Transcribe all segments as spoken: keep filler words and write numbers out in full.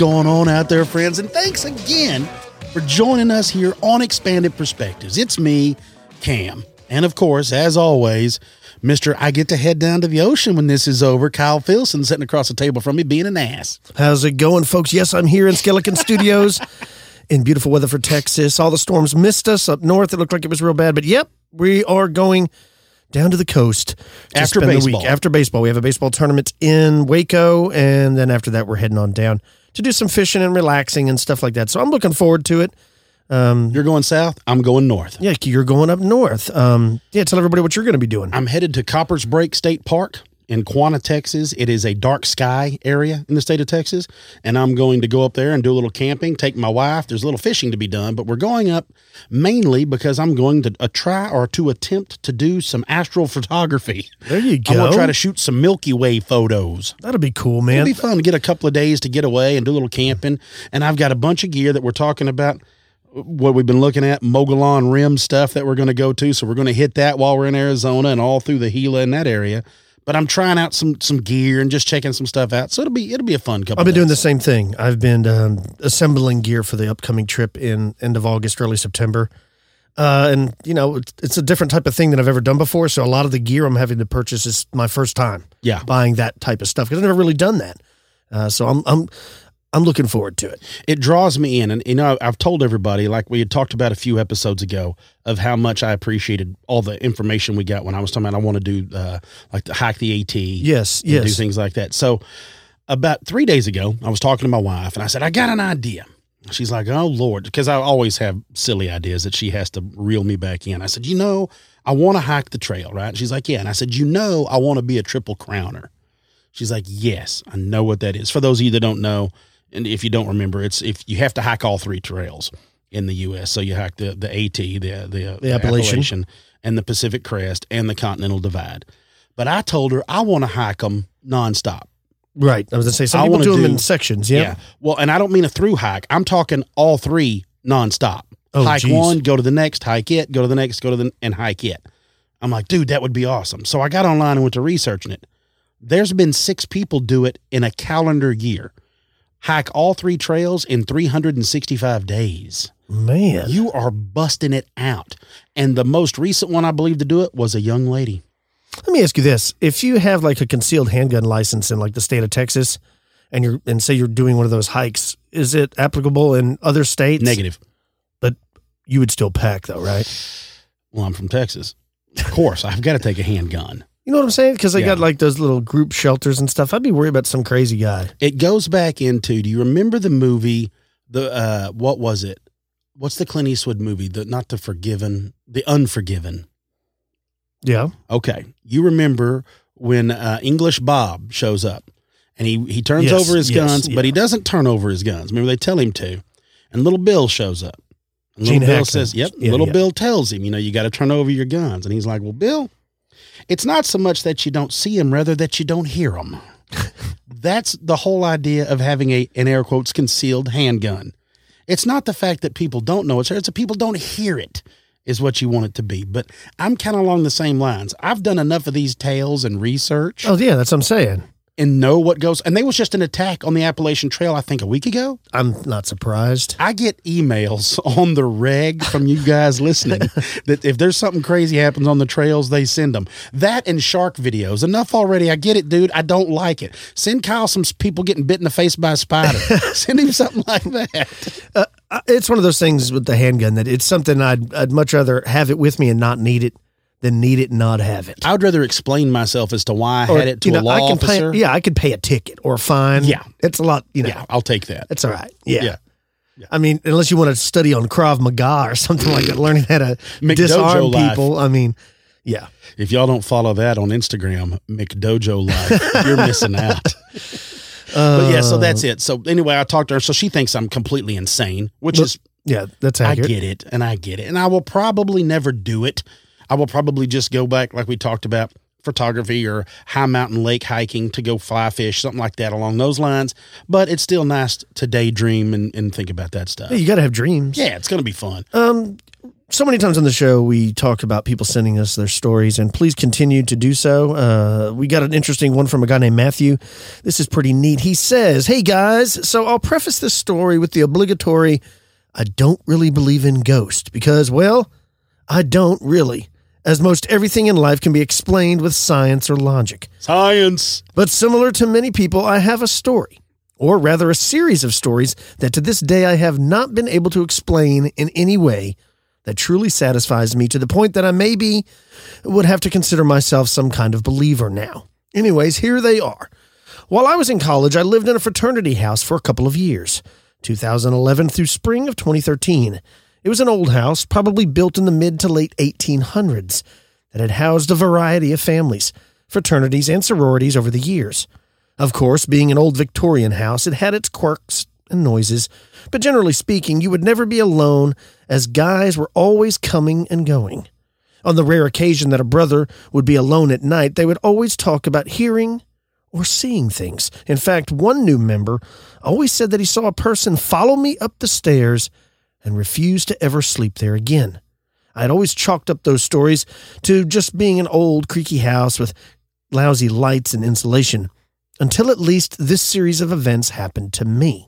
going on out there, friends? And thanks again for joining us here on Expanded Perspectives. It's me, Cam. And of course, as always, Mister I get to head down to the ocean when this is over, Kyle Filson, sitting across the table from me being an ass. How's it going, folks? Yes, I'm here in Skeleton Studios in beautiful Weatherford, Texas. All the storms missed us up north. It looked like it was real bad. But yep, we are going down to the coast to after spend baseball. the week. After baseball. We have a baseball tournament in Waco, and then after that, we're heading on down to do some fishing and relaxing and stuff like that. So I'm looking forward to it. Um, You're going south. I'm going north. Yeah, you're going up north. Um, yeah, tell everybody what you're going to be doing. I'm headed to Coppers Break State Park in Quanah, Texas. It is a dark sky area in the state of Texas, and I'm going to go up there and do a little camping, take my wife. There's a little fishing to be done, but we're going up mainly because I'm going to uh, try or to attempt to do some astral photography. There you go. I'm going to try to shoot some Milky Way photos. That'll be cool, man. It'll be fun to get a couple of days to get away and do a little camping, and I've got a bunch of gear that we're talking about. What we've been looking at, Mogollon Rim stuff that we're going to go to. So we're going to hit that while we're in Arizona and all through the Gila in that area. But I'm trying out some some gear and just checking some stuff out. So it'll be it'll be a fun couple. I've been days. doing the same thing. I've been um, assembling gear for the upcoming trip in end of August, early September. Uh, and, you know, it's, it's a different type of thing than I've ever done before. So a lot of the gear I'm having to purchase is my first time yeah. buying that type of stuff because I've never really done that. Uh, so I'm I'm I'm looking forward to it. It draws me in. And, you know, I've told everybody, like we had talked about a few episodes ago, of how much I appreciated all the information we got when I was talking about I want to do, uh, like, the hike the AT. Yes, and yes. do things like that. So about three days ago, I was talking to my wife, and I said, I got an idea. She's like, oh, Lord, because I always have silly ideas that she has to reel me back in. I said, you know, I want to hike the trail, right? And she's like, yeah. And I said, you know, I want to be a triple crowner. She's like, yes, I know what that is. For those of you that don't know, and if you don't remember, it's if you have to hike all three trails in the U S. So you hike the, the AT, the, the, the, the Appalachian. Appalachian, and the Pacific Crest, and the Continental Divide. But I told her I want to hike them nonstop. Right. I was going to say, some I people wanna do them do- in sections. Yeah. Yeah. Well, and I don't mean a through hike. I'm talking all three nonstop. Oh, hike geez. one, go to the next, hike it, go to the next, go to the, and hike it. I'm like, dude, that would be awesome. So I got online and went to researching it. There's been six people do it in a calendar year. Hike all three trails in three hundred sixty-five days. Man. You are busting it out. And the most recent one, I believe, to do it was a young lady. Let me ask you this. If you have like a concealed handgun license in like the state of Texas and you're, and say you're doing one of those hikes, is it applicable in other states? Negative. But you would still pack though, right? Well, I'm from Texas. Of course, I've got to take a handgun. You know what I'm saying? Because they Yeah. got like those little group shelters and stuff. I'd be worried about some crazy guy. It goes back into, do you remember the movie, the, uh, what was it? What's the Clint Eastwood movie? The, not The Forgiven, The Unforgiven. Yeah. Okay. You remember when uh, English Bob shows up and he, he turns Yes, over his yes, guns, yeah. but he doesn't turn over his guns. Remember, they tell him to. And little Bill shows up. And Gene little Bill Hackman. says, yep. Yeah, little yeah. Bill tells him, you know, you got to turn over your guns. And he's like, well, Bill, it's not so much that you don't see him, rather that you don't hear him. That's the whole idea of having a, in air quotes, concealed handgun. It's not the fact that people don't know it's there. It's that people don't hear it is what you want it to be. But I'm kind of along the same lines. I've done enough of these tales and research Oh, yeah. That's what I'm saying. and know what goes. And there was just an attack on the Appalachian Trail, I think, a week ago. I'm not surprised. I get emails on the reg from you guys listening that if there's something crazy happens on the trails, they send them. That and shark videos. Enough already. I get it, dude. I don't like it. Send Kyle some people getting bit in the face by a spider. Send him something like that. Uh, it's one of those things with the handgun that it's something I'd, I'd much rather have it with me and not need it than need it and not have it. I would rather explain myself as to why I Or, had it to you know, a law I can officer. Pay, yeah, I could pay a ticket or a fine. Yeah. It's a lot, you know. Yeah, I'll take that. It's all right. Yeah. Yeah. Yeah. I mean, unless you want to study on Krav Maga or something like that, learning how to McDojo disarm life. people. I mean, yeah. If y'all don't follow that on Instagram, McDojo Life, you're missing out. But yeah, so that's it. So anyway, I talked to her. So she thinks I'm completely insane, which Look, is, Yeah, that's I accurate. get it. And I get it. And I will probably never do it. I will probably just go back, like we talked about, photography or high mountain lake hiking to go fly fish, something like that along those lines. But it's still nice to daydream and, and think about that stuff. Yeah, you got to have dreams. Yeah, it's going to be fun. Um, So many times on the show, we talk about people sending us their stories, and please continue to do so. Uh, we got an interesting one from a guy named Matthew. This is pretty neat. He says, "Hey guys, so I'll preface this story with the obligatory, I don't really believe in ghosts because, well, I don't really, as most everything in life can be explained with science or logic. Science. But similar to many people, I have a story, or rather a series of stories that to this day I have not been able to explain in any way that truly satisfies me to the point that I maybe would have to consider myself some kind of believer now. Anyways, here they are. While I was in college, I lived in a fraternity house for a couple of years, two thousand eleven through spring of twenty thirteen. It was an old house, probably built in the mid to late eighteen hundreds, that had housed a variety of families, fraternities, and sororities over the years. Of course, being an old Victorian house, it had its quirks and noises, but generally speaking, you would never be alone, as guys were always coming and going. On the rare occasion that a brother would be alone at night, they would always talk about hearing or seeing things. In fact, one new member always said that he saw a person follow me up the stairs and refused to ever sleep there again. I had always chalked up those stories to just being an old, creaky house with lousy lights and insulation, until at least this series of events happened to me.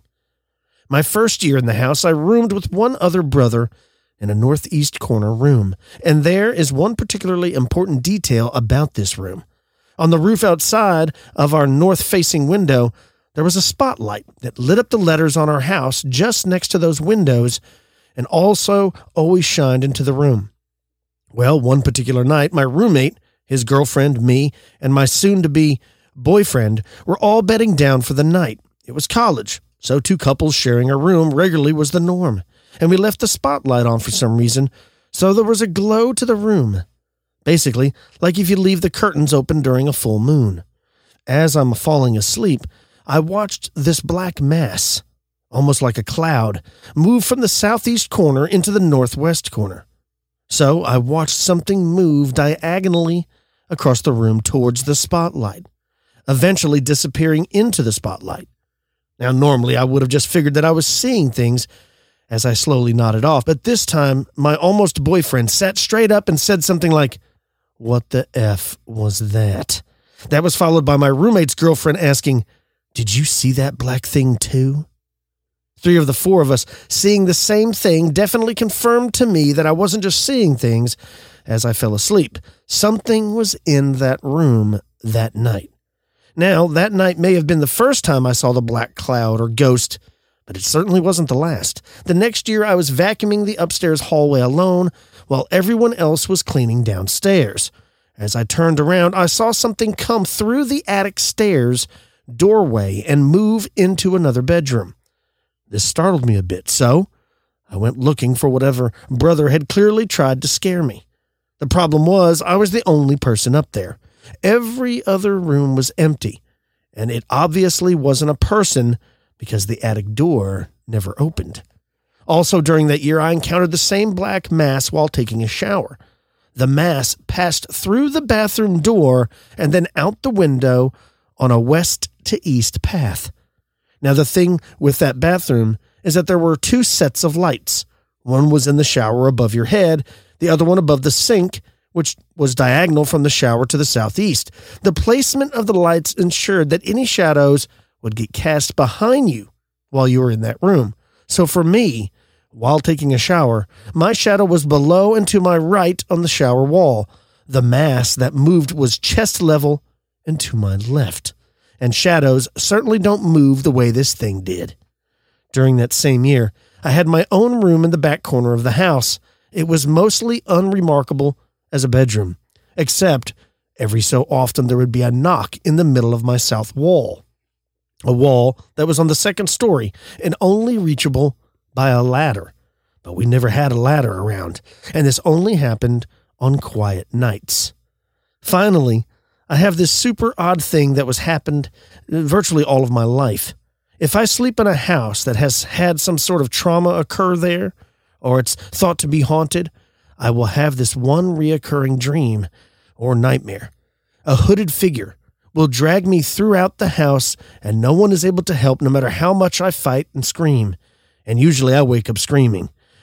My first year in the house, I roomed with one other brother in a northeast corner room, and there is one particularly important detail about this room. On the roof outside of our north-facing window, there was a spotlight that lit up the letters on our house just next to those windows, and also always shined into the room. Well, one particular night, my roommate, his girlfriend, me, and my soon-to-be boyfriend were all bedding down for the night. It was college, so two couples sharing a room regularly was the norm, and we left the spotlight on for some reason, so there was a glow to the room. Basically, like if you leave the curtains open during a full moon. As I'm falling asleep, I watched this black mass, almost like a cloud, move from the southeast corner into the northwest corner. So I watched something move diagonally across the room towards the spotlight, eventually disappearing into the spotlight. Now, normally I would have just figured that I was seeing things as I slowly nodded off, but this time my almost boyfriend sat straight up and said something like, "What the F was that?" That was followed by my roommate's girlfriend asking, "Did you see that black thing too?" Three of the four of us seeing the same thing definitely confirmed to me that I wasn't just seeing things as I fell asleep. Something was in that room that night. Now, that night may have been the first time I saw the black cloud or ghost, but it certainly wasn't the last. The next year, I was vacuuming the upstairs hallway alone while everyone else was cleaning downstairs. As I turned around, I saw something come through the attic stairs doorway and move into another bedroom. This startled me a bit, so I went looking for whatever brother had clearly tried to scare me. The problem was I was the only person up there. Every other room was empty, and it obviously wasn't a person because the attic door never opened. Also, during that year, I encountered the same black mass while taking a shower. The mass passed through the bathroom door and then out the window on a west to east path. Now, the thing with that bathroom is that there were two sets of lights. One was in the shower above your head, the other one above the sink, which was diagonal from the shower to the southeast. The placement of the lights ensured that any shadows would get cast behind you while you were in that room. So for me, while taking a shower, my shadow was below and to my right on the shower wall. The mass that moved was chest level and to my left. And shadows certainly don't move the way this thing did. During that same year, I had my own room in the back corner of the house. It was mostly unremarkable as a bedroom, except every so often there would be a knock in the middle of my south wall, a wall that was on the second story and only reachable by a ladder. But we never had a ladder around, and this only happened on quiet nights. Finally, I have this super odd thing that was happened virtually all of my life. If I sleep in a house that has had some sort of trauma occur there, or it's thought to be haunted, I will have this one reoccurring dream or nightmare. A hooded figure will drag me throughout the house, and no one is able to help no matter how much I fight and scream. And usually I wake up screaming.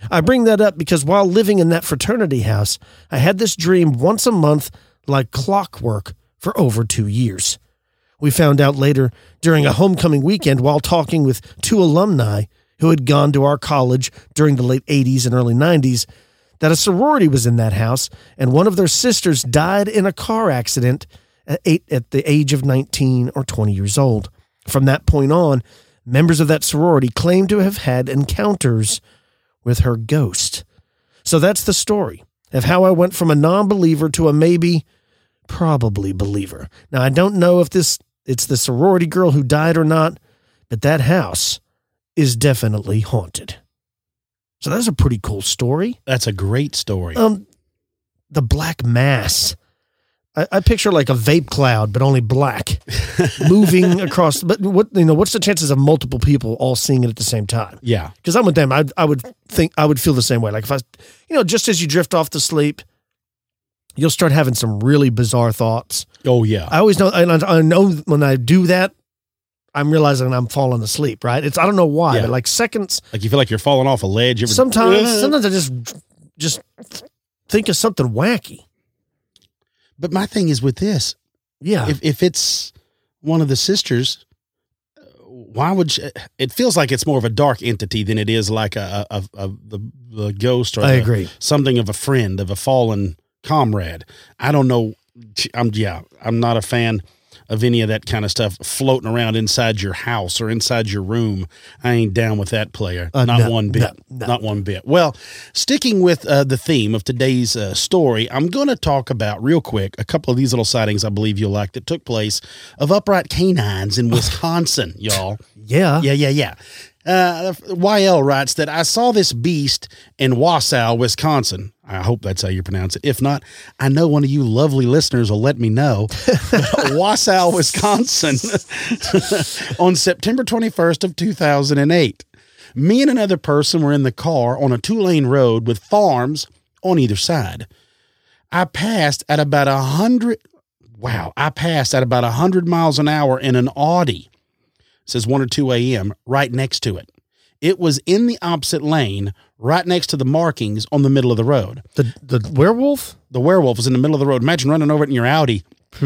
I bring that up because while living in that fraternity house, I had this dream once a month like clockwork for over two years. We found out later during a homecoming weekend while talking with two alumni who had gone to our college during the late eighties and early nineties that a sorority was in that house and one of their sisters died in a car accident at, eight, at the age of nineteen or twenty years old. From that point on, members of that sorority claimed to have had encounters with her ghost. So that's the story of how I went from a non-believer to a maybe, probably believer. Now, I don't know if this it's the sorority girl who died or not, but that house is definitely haunted. So that's a pretty cool story. That's a great story. Um, the Black Mass. I, I picture like a vape cloud, but only black, moving across. But what you know? What's the chances of multiple people all seeing it at the same time? Yeah, because I'm with them. I I would think I would feel the same way. Like if I, you know, just as you drift off to sleep, you'll start having some really bizarre thoughts. Oh yeah. I always know. I, I know when I do that, I'm realizing I'm falling asleep. Right? It's I don't know why, Yeah. but like seconds. Like you feel like you're falling off a ledge. You ever- Sometimes, sometimes I just just think of something wacky. But my thing is with this, Yeah. if if it's one of the sisters, why would you, it feels like it's more of a dark entity than it is like a, a, a, a the, the ghost or I the- agree. something of a friend, of a fallen comrade. I don't know. I'm yeah, I'm not a fan of any of that kind of stuff floating around inside your house or inside your room. I ain't down with that, player. Uh, not no, one bit. no, no. Not one bit. Well, sticking with uh, the theme of today's uh, story, I'm going to talk about real quick a couple of these little sightings I believe you'll like that took place of upright canines in Wisconsin, y'all. Yeah. Yeah, yeah, yeah. Uh, Y L writes that I saw this beast in Wausau, Wisconsin. I hope that's how you pronounce it. If not, I know one of you lovely listeners will let me know. Wausau, Wisconsin, on September twenty-first of two thousand eight. Me and another person were in the car on a two-lane road with farms on either side. I passed at about a hundred. Wow, I passed at about a hundred miles an hour in an Audi. It says one or two a.m. right next to it. It was in the opposite lane, right next to the markings on the middle of the road. The the werewolf? The werewolf was in the middle of the road. Imagine running over it in your Audi.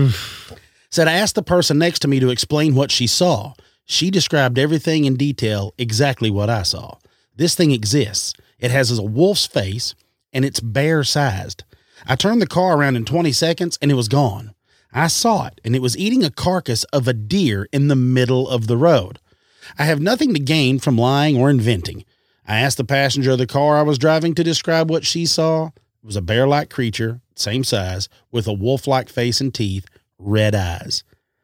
Said I asked the person next to me to explain what she saw. She described everything in detail, exactly what I saw. This thing exists. It has a wolf's face, and it's bear-sized. I turned the car around in twenty seconds, and it was gone. I saw it, and it was eating a carcass of a deer in the middle of the road. I have nothing to gain from lying or inventing. I asked the passenger of the car I was driving to describe what she saw. It was a bear-like creature, same size, with a wolf-like face and teeth, red eyes.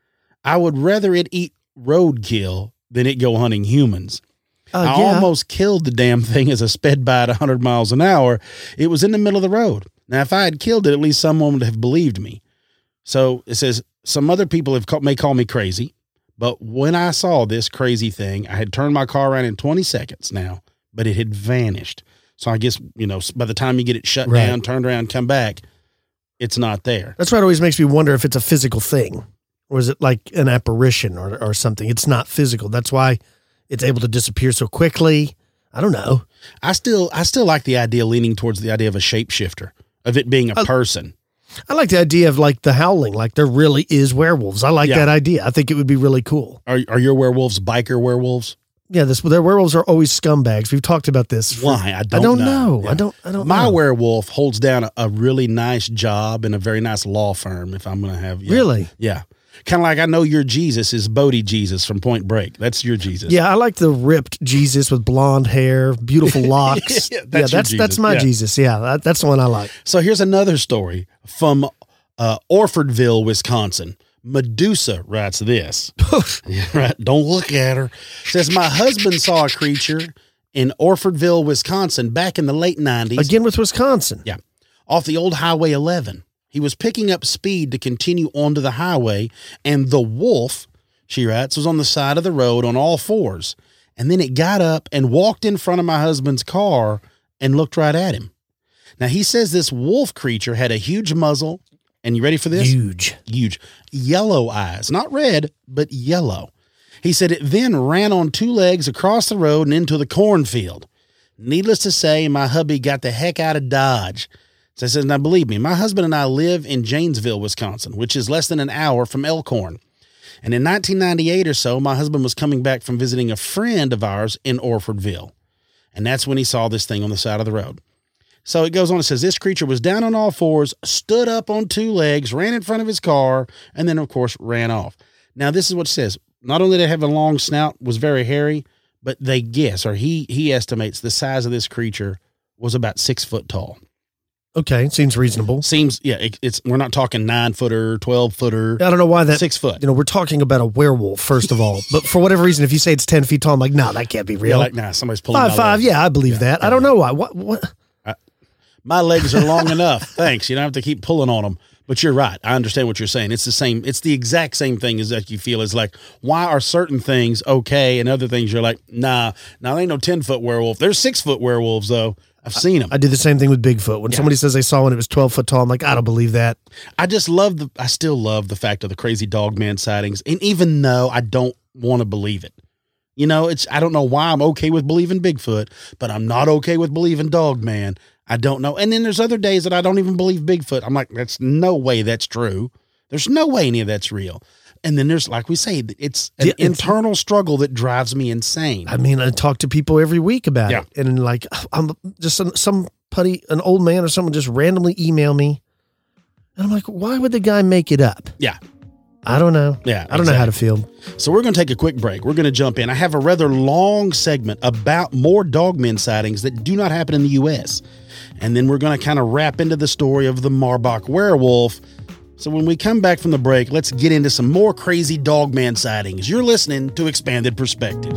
I would rather it eat roadkill than it go hunting humans. Uh, I yeah. almost killed the damn thing as I sped by at one hundred miles an hour. It was in the middle of the road. Now, if I had killed it, at least someone would have believed me. So it says, some other people have call, may call me crazy, but when I saw this crazy thing, I had turned my car around in twenty seconds now, but it had vanished. So I guess, you know, by the time you get it shut Right. down, turned around, come back, it's not there. That's why it always makes me wonder if it's a physical thing. Or is it like an apparition or, or something? It's not physical. That's why it's able to disappear so quickly. I don't know. I still, I still like the idea leaning towards the idea of a shapeshifter, of it being a Uh, person. I like the idea of like the howling, like there really is werewolves. I like Yeah. that idea. I think it would be really cool. Are, are your werewolves biker werewolves? Yeah, this their werewolves are always scumbags. We've talked about this. for- Why? I don't, I don't know. know. Yeah. I don't. I don't. My know. werewolf holds down a, a really nice job in a very nice law firm. If I'm going to have, yeah. Really? Yeah. Kind of like I know your Jesus is Bodie Jesus from Point Break. That's your Jesus. Yeah, I like the ripped Jesus with blonde hair, beautiful locks. Yeah, yeah, that's your that's Jesus. that's my Yeah. Jesus. Yeah, that, that's the one I like. So here's another story from uh, Orfordville, Wisconsin. Medusa writes this. Yeah, right. Don't look at her. Says, my husband saw a creature in Orfordville, Wisconsin back in the late nineties. Again with Wisconsin. Yeah. Off the old Highway eleven. He was picking up speed to continue onto the highway, and the wolf, she writes, was on the side of the road on all fours. And then it got up and walked in front of my husband's car and looked right at him. Now, he says this wolf creature had a huge muzzle, and you ready for this? Huge. Huge. Yellow eyes. Not red, but yellow. He said it then ran on two legs across the road and into the cornfield. Needless to say, my hubby got the heck out of Dodge. So I says, now believe me, my husband and I live in Janesville, Wisconsin, which is less than an hour from Elkhorn. And in nineteen ninety-eight or so, my husband was coming back from visiting a friend of ours in Orfordville. And that's when he saw this thing on the side of the road. So it goes on and says, this creature was down on all fours, stood up on two legs, ran in front of his car, and then, of course, ran off. Now, this is what it says. Not only did it have a long snout, was very hairy, but they guess, or he he estimates the size of this creature was about six foot tall. Okay, seems reasonable. Seems, yeah, it, it's we're not talking nine footer, twelve footer. I don't know why that six foot. You know, we're talking about a werewolf first of all, but for whatever reason, if you say it's ten feet tall, I'm like, no, nah, that can't be real. Yeah, like, nah, somebody's pulling five my five. leg. Yeah, I believe yeah, that. yeah, I don't yeah. know why. What? What? I, my legs are long enough. Thanks. You don't have to keep pulling on them. But you're right. I understand what you're saying. It's the same. It's the exact same thing as that you feel is like, why are certain things okay and other things you're like, nah, now there ain't no ten foot werewolf. There's six foot werewolves though. I've seen them. I, I do the same thing with Bigfoot. When yeah. somebody says they saw one, it was twelve foot tall. I'm like, I don't believe that. I just love the, I still love the fact of the crazy dog man sightings. And even though I don't want to believe it, you know, it's, I don't know why I'm okay with believing Bigfoot, but I'm not okay with believing dog man. I don't know. And then there's other days that I don't even believe Bigfoot. I'm like, that's no way that's true. There's no way any of that's real. And then there's, like we say, it's an yeah, it's, internal struggle that drives me insane. I mean, I talk to people every week about yeah. it. And like, I'm just some, some putty, an old man or someone just randomly email me. And I'm like, why would the guy make it up? Yeah. I don't know. Yeah. I don't exactly. know how to feel. So we're going to take a quick break. We're going to jump in. I have a rather long segment about more dogmen sightings that do not happen in the U S. And then we're going to kind of wrap into the story of the Marbach werewolf. So when we come back from the break, let's get into some more crazy dogman sightings. You're listening to Expanded Perspectives.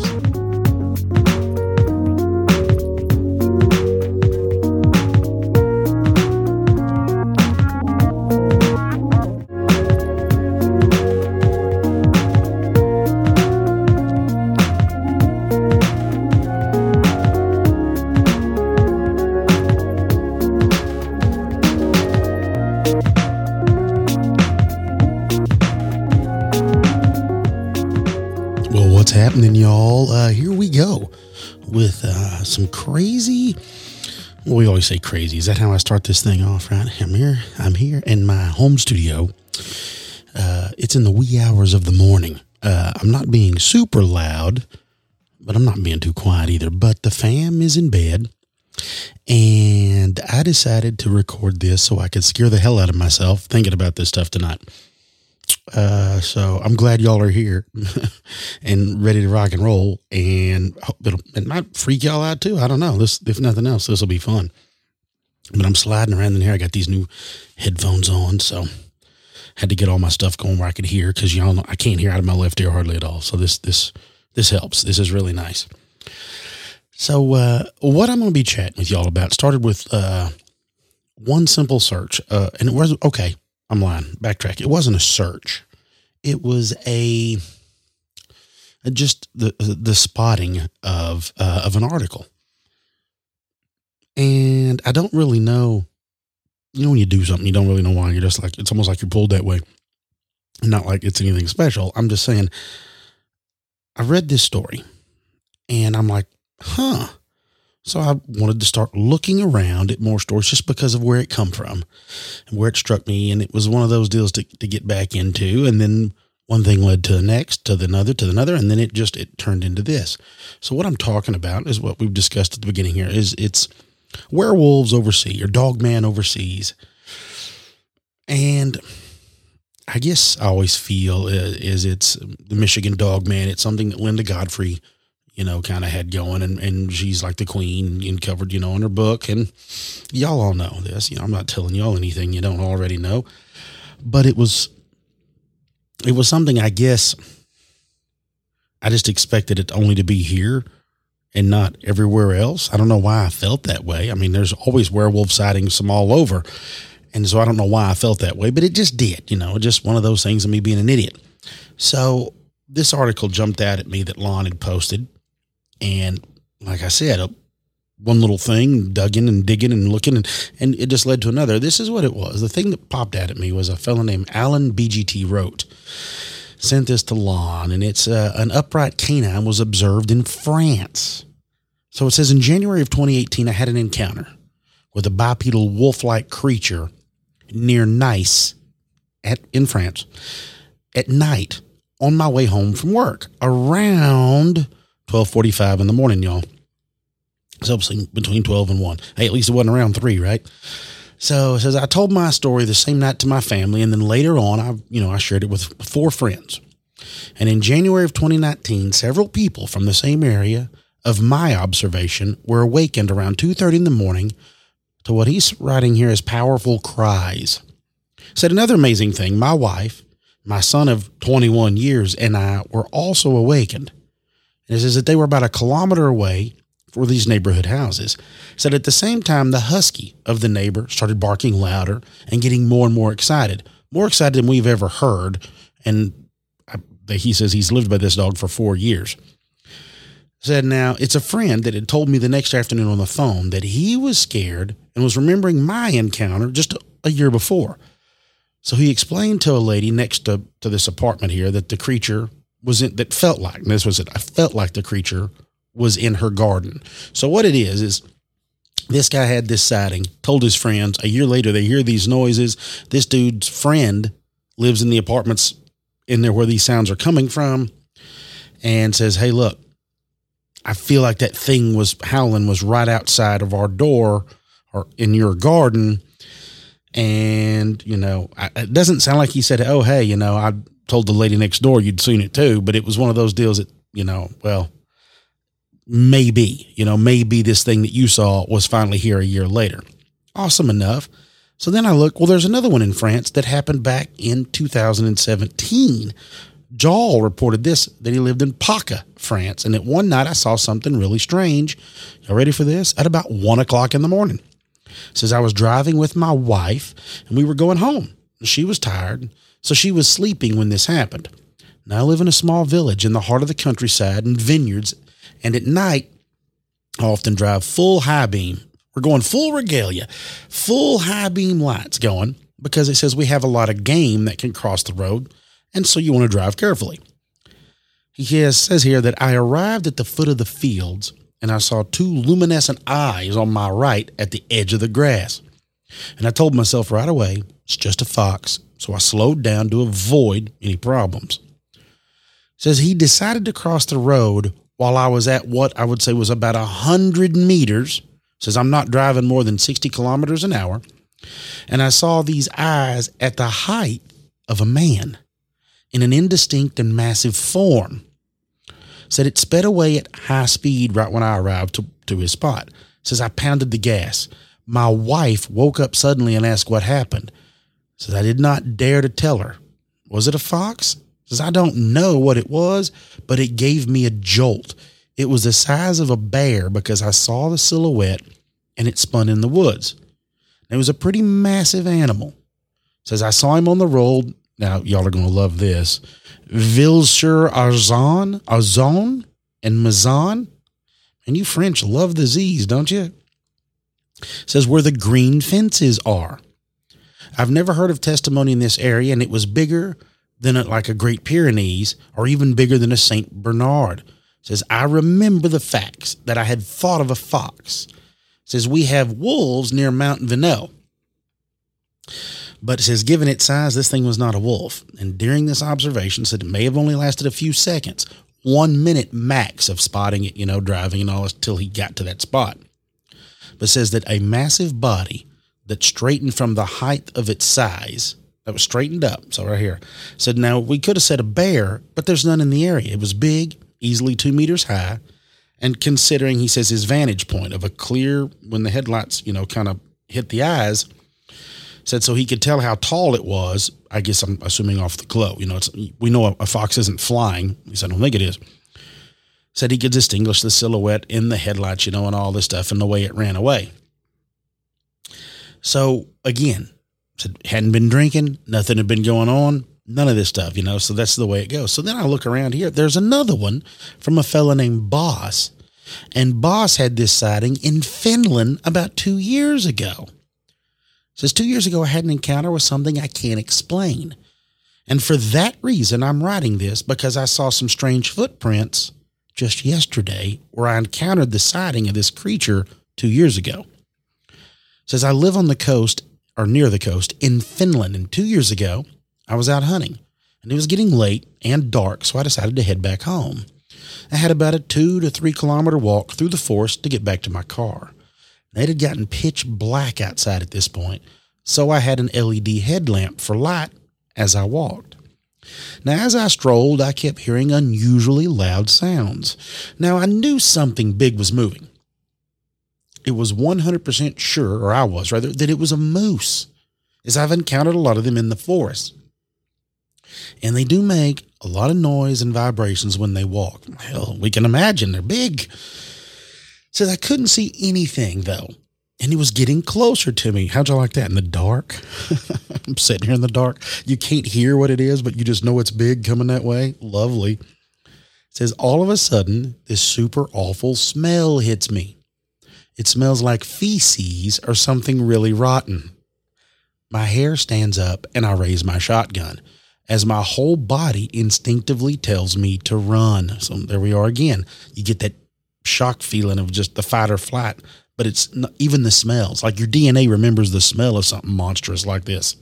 Happening, y'all. Uh, here we go with uh, some crazy. Well, we always say crazy. Is that how I start this thing off? Right? I'm here. I'm here in my home studio. Uh, it's in the wee hours of the morning. Uh, I'm not being super loud, but I'm not being too quiet either. But the fam is in bed, and I decided to record this so I could scare the hell out of myself thinking about this stuff tonight. Uh, so I'm glad y'all are here and ready to rock and roll, and it'll, it might freak y'all out too. I don't know. This, if nothing else, this will be fun. But I'm sliding around in here. I got these new headphones on, so had to get all my stuff going where I could hear, because y'all know I can't hear out of my left ear hardly at all. So this, this, this helps. This is really nice. So, uh, what I'm going to be chatting with y'all about started with, uh, one simple search, uh, and it was okay. I'm lying. Backtrack. It wasn't a search. It was a just the the spotting of uh, of an article. And I don't really know. You know, when you do something, you don't really know why. You're just like, it's almost like you're pulled that way. Not like it's anything special. I'm just saying, I read this story and I'm like, huh. So I wanted to start looking around at more stories just because of where it come from and where it struck me. And it was one of those deals to, to get back into. And then one thing led to the next, to the another, to the another. And then it just, it turned into this. So what I'm talking about is what we've discussed at the beginning here is it's werewolves overseas, or dogman overseas. And I guess I always feel is, is it's the Michigan Dogman. It's something that Linda Godfrey, you know, kind of had going, and, and she's like the queen and covered, you know, in her book. And y'all all know this, you know, I'm not telling y'all anything you don't already know, but it was, it was something, I guess, I just expected it only to be here and not everywhere else. I don't know why I felt that way. I mean, there's always werewolf sightings from all over. And so I don't know why I felt that way, but it just did, you know, just one of those things of me being an idiot. So this article jumped out at me that Lon had posted. And like I said, uh, one little thing, dug in and digging and looking, and, and it just led to another. This is what it was. The thing that popped out at me was a fellow named Alan B G T wrote, sent this to Lon, and it's uh, an upright canine was observed in France. So it says in January of twenty eighteen, I had an encounter with a bipedal wolf-like creature near Nice at, in France at night on my way home from work around twelve forty-five in the morning, y'all. So between twelve and one. Hey, at least it wasn't around three, right? So it says, I told my story the same night to my family, and then later on, I, you know, I shared it with four friends. And in January of twenty nineteen, several people from the same area of my observation were awakened around two thirty in the morning to what he's writing here as powerful cries. Said another amazing thing, my wife, my son of twenty-one years, and I were also awakened. And it says that they were about a kilometer away for these neighborhood houses. Said at the same time, the husky of the neighbor started barking louder and getting more and more excited, more excited than we've ever heard. And I, he says he's lived by this dog for four years. Said now it's a friend that had told me the next afternoon on the phone that he was scared and was remembering my encounter just a, a year before. So he explained to a lady next to, to this apartment here that the creature was in, that felt like, and this was it, I felt like the creature was in her garden. So what it is, is this guy had this sighting, told his friends. A year later, they hear these noises. This dude's friend lives in the apartments in there where these sounds are coming from and says, hey, look, I feel like that thing was howling was right outside of our door or in your garden. And, you know, I, it doesn't sound like he said, oh, hey, you know, I told the lady next door you'd seen it too, but it was one of those deals that, you know, well, maybe, you know, maybe this thing that you saw was finally here a year later. Awesome enough. So then I look, well, there's another one in France that happened back in two thousand seventeen. Joel reported this, that he lived in Paca, France. And at one night I saw something really strange. Y'all ready for this? At about one o'clock in the morning. Says I was driving with my wife and we were going home. She was tired, so she was sleeping when this happened. Now I live in a small village in the heart of the countryside and vineyards. And at night, I often drive full high beam. We're going full regalia, full high beam lights going because it says we have a lot of game that can cross the road. And so you want to drive carefully. He has, says here that I arrived at the foot of the fields and I saw two luminescent eyes on my right at the edge of the grass. And I told myself right away, it's just a fox. So I slowed down to avoid any problems. Says he decided to cross the road while I was at what I would say was about a hundred meters. Says I'm not driving more than sixty kilometers an hour. And I saw these eyes at the height of a man in an indistinct and massive form. Said it sped away at high speed right when I arrived to, to his spot. Says I pounded the gas. My wife woke up suddenly and asked what happened. Says I did not dare to tell her. Was it a fox? Says I don't know what it was, but it gave me a jolt. It was the size of a bear because I saw the silhouette and it spun in the woods. It was a pretty massive animal. Says I saw him on the road. Now, y'all are going to love this. Ville-sur-Arzon, Arzon, and Mazon. And you French love the Z's, don't you? Says where the green fences are. I've never heard of testimony in this area, and it was bigger than a, like a Great Pyrenees or even bigger than a Saint Bernard. Says I remember the facts that I had thought of a fox. Says we have wolves near Mount Vineux. But it says, given its size, this thing was not a wolf. And during this observation, said it may have only lasted a few seconds, one minute max of spotting it, you know, driving and all this till he got to that spot. But says that a massive body that straightened from the height of its size, that was straightened up. So right here, said, now we could have said a bear, but there's none in the area. It was big, easily two meters high. And considering, he says, his vantage point of a clear, when the headlights, you know, kind of hit the eyes, said so he could tell how tall it was. I guess I'm assuming off the glow. You know, it's, we know a, a fox isn't flying. He said, I don't think it is. Said he could distinguish the silhouette in the headlights, you know, and all this stuff and the way it ran away. So again, said hadn't been drinking, nothing had been going on, none of this stuff, you know, so that's the way it goes. So then I look around here. There's another one from a fella named Boss. And Boss had this sighting in Finland about two years ago. Says two years ago, I had an encounter with something I can't explain. And for that reason, I'm writing this because I saw some strange footprints just yesterday where I encountered the sighting of this creature two years ago. It says, I live on the coast or near the coast in Finland. And two years ago, I was out hunting and it was getting late and dark. So I decided to head back home. I had about a two to three kilometer walk through the forest to get back to my car. It had gotten pitch black outside at this point, so I had an L E D headlamp for light as I walked. Now, as I strolled, I kept hearing unusually loud sounds. Now, I knew something big was moving. It was one hundred percent sure, or I was rather, that it was a moose, as I've encountered a lot of them in the forest. And they do make a lot of noise and vibrations when they walk. Hell, we can imagine they're big. Says I couldn't see anything, though, and he was getting closer to me. How'd you like that? In the dark? I'm sitting here in the dark. You can't hear what it is, but you just know it's big coming that way. Lovely. It says all of a sudden, this super awful smell hits me. It smells like feces or something really rotten. My hair stands up, and I raise my shotgun as my whole body instinctively tells me to run. So there we are again. You get that shock feeling of just the fight or flight, but it's not, even the smells, like your D N A remembers the smell of something monstrous like this.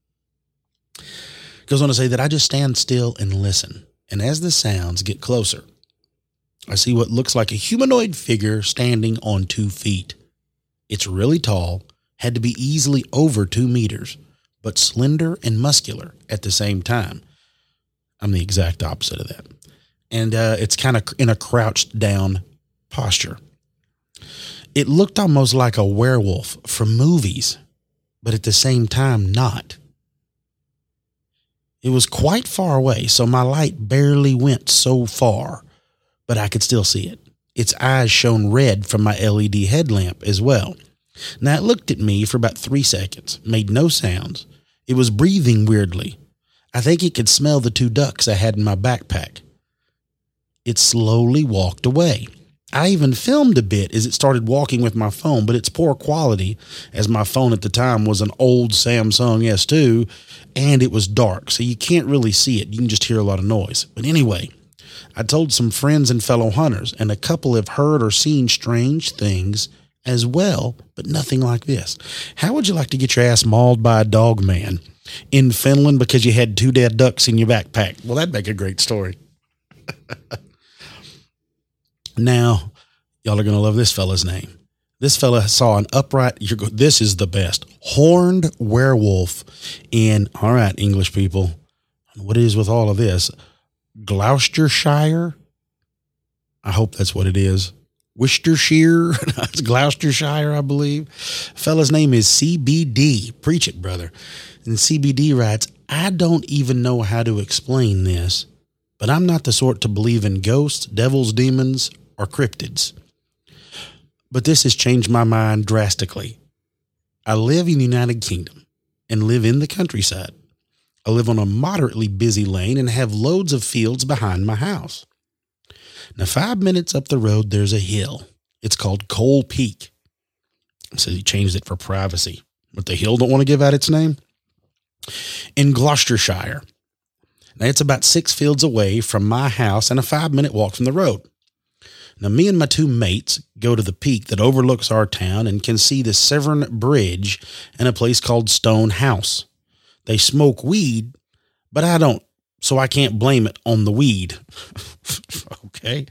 Goes on to say that I just stand still and listen. And as the sounds get closer, I see what looks like a humanoid figure standing on two feet. It's really tall, had to be easily over two meters, but slender and muscular at the same time. I'm the exact opposite of that. And uh, it's kind of in a crouched down posture. It looked almost like a werewolf from movies, but at the same time not. It was quite far away, so my light barely went so far, but I could still see it. Its eyes shone red from my L E D headlamp as well. Now it looked at me for about three seconds, made no sounds. It was breathing weirdly. I think it could smell the two ducks I had in my backpack. It slowly walked away. I even filmed a bit as it started walking with my phone, but it's poor quality as my phone at the time was an old Samsung S two and it was dark, so you can't really see it. You can just hear a lot of noise. But anyway, I told some friends and fellow hunters, and a couple have heard or seen strange things as well, but nothing like this. How would you like to get your ass mauled by a dog man in Finland because you had two dead ducks in your backpack? Well, that'd make a great story. Now, y'all are going to love this fella's name. This fella saw an upright, you're go, this is the best, horned werewolf in, all right, English people, what is with all of this? Gloucestershire? I hope that's what it is. Worcestershire? It's Gloucestershire, I believe. Fella's name is C B D. Preach it, brother. And C B D writes, I don't even know how to explain this, but I'm not the sort to believe in ghosts, devils, demons, or cryptids. But this has changed my mind drastically. I live in the United Kingdom and live in the countryside. I live on a moderately busy lane and have loads of fields behind my house. Now, five minutes up the road, there's a hill. It's called Coal Peak. So he changed it for privacy, but the hill don't want to give out its name. In Gloucestershire. Now, it's about six fields away from my house and a five-minute walk from the road. Now, me and my two mates go to the peak that overlooks our town and can see the Severn Bridge and a place called Stone House. They smoke weed, but I don't, so I can't blame it on the weed. Okay.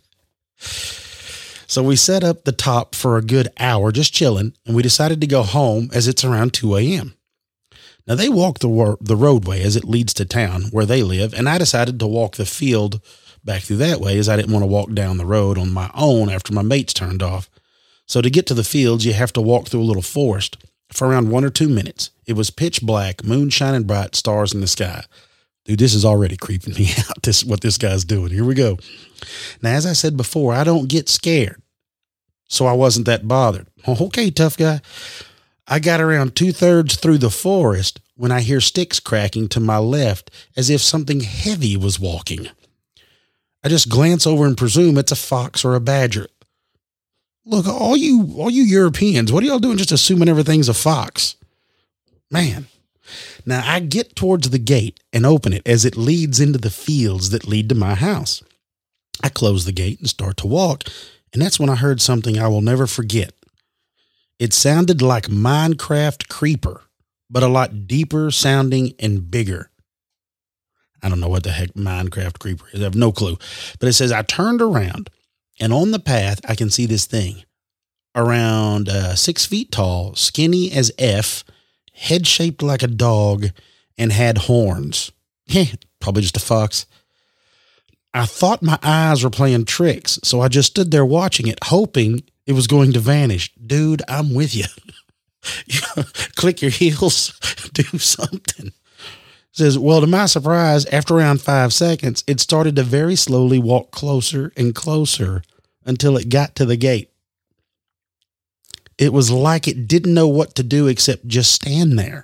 So we set up the top for a good hour, just chilling, and we decided to go home as it's around two a.m. Now, they walk the wor- the roadway as it leads to town where they live, and I decided to walk the field back through that way as I didn't want to walk down the road on my own after my mates turned off. So to get to the fields, you have to walk through a little forest for around one or two minutes. It was pitch black, moon shining bright, stars in the sky. Dude, this is already creeping me out. This is what this guy's doing. Here we go. Now, as I said before, I don't get scared, so I wasn't that bothered. Okay, tough guy. I got around two-thirds through the forest when I hear sticks cracking to my left as if something heavy was walking. I just glance over and presume it's a fox or a badger. Look, all you all you Europeans, what are y'all doing just assuming everything's a fox? Man. Now, I get towards the gate and open it as it leads into the fields that lead to my house. I close the gate and start to walk, and that's when I heard something I will never forget. It sounded like Minecraft Creeper, but a lot deeper sounding and bigger. I don't know what the heck Minecraft Creeper is. I have no clue. But it says, I turned around, and on the path, I can see this thing. Around uh, six feet tall, skinny as F, head-shaped like a dog, and had horns. Probably just a fox. I thought my eyes were playing tricks, so I just stood there watching it, hoping it was going to vanish. Dude, I'm with you. Click your heels, do something. It says, well, to my surprise, after around five seconds, it started to very slowly walk closer and closer until it got to the gate. It was like it didn't know what to do except just stand there.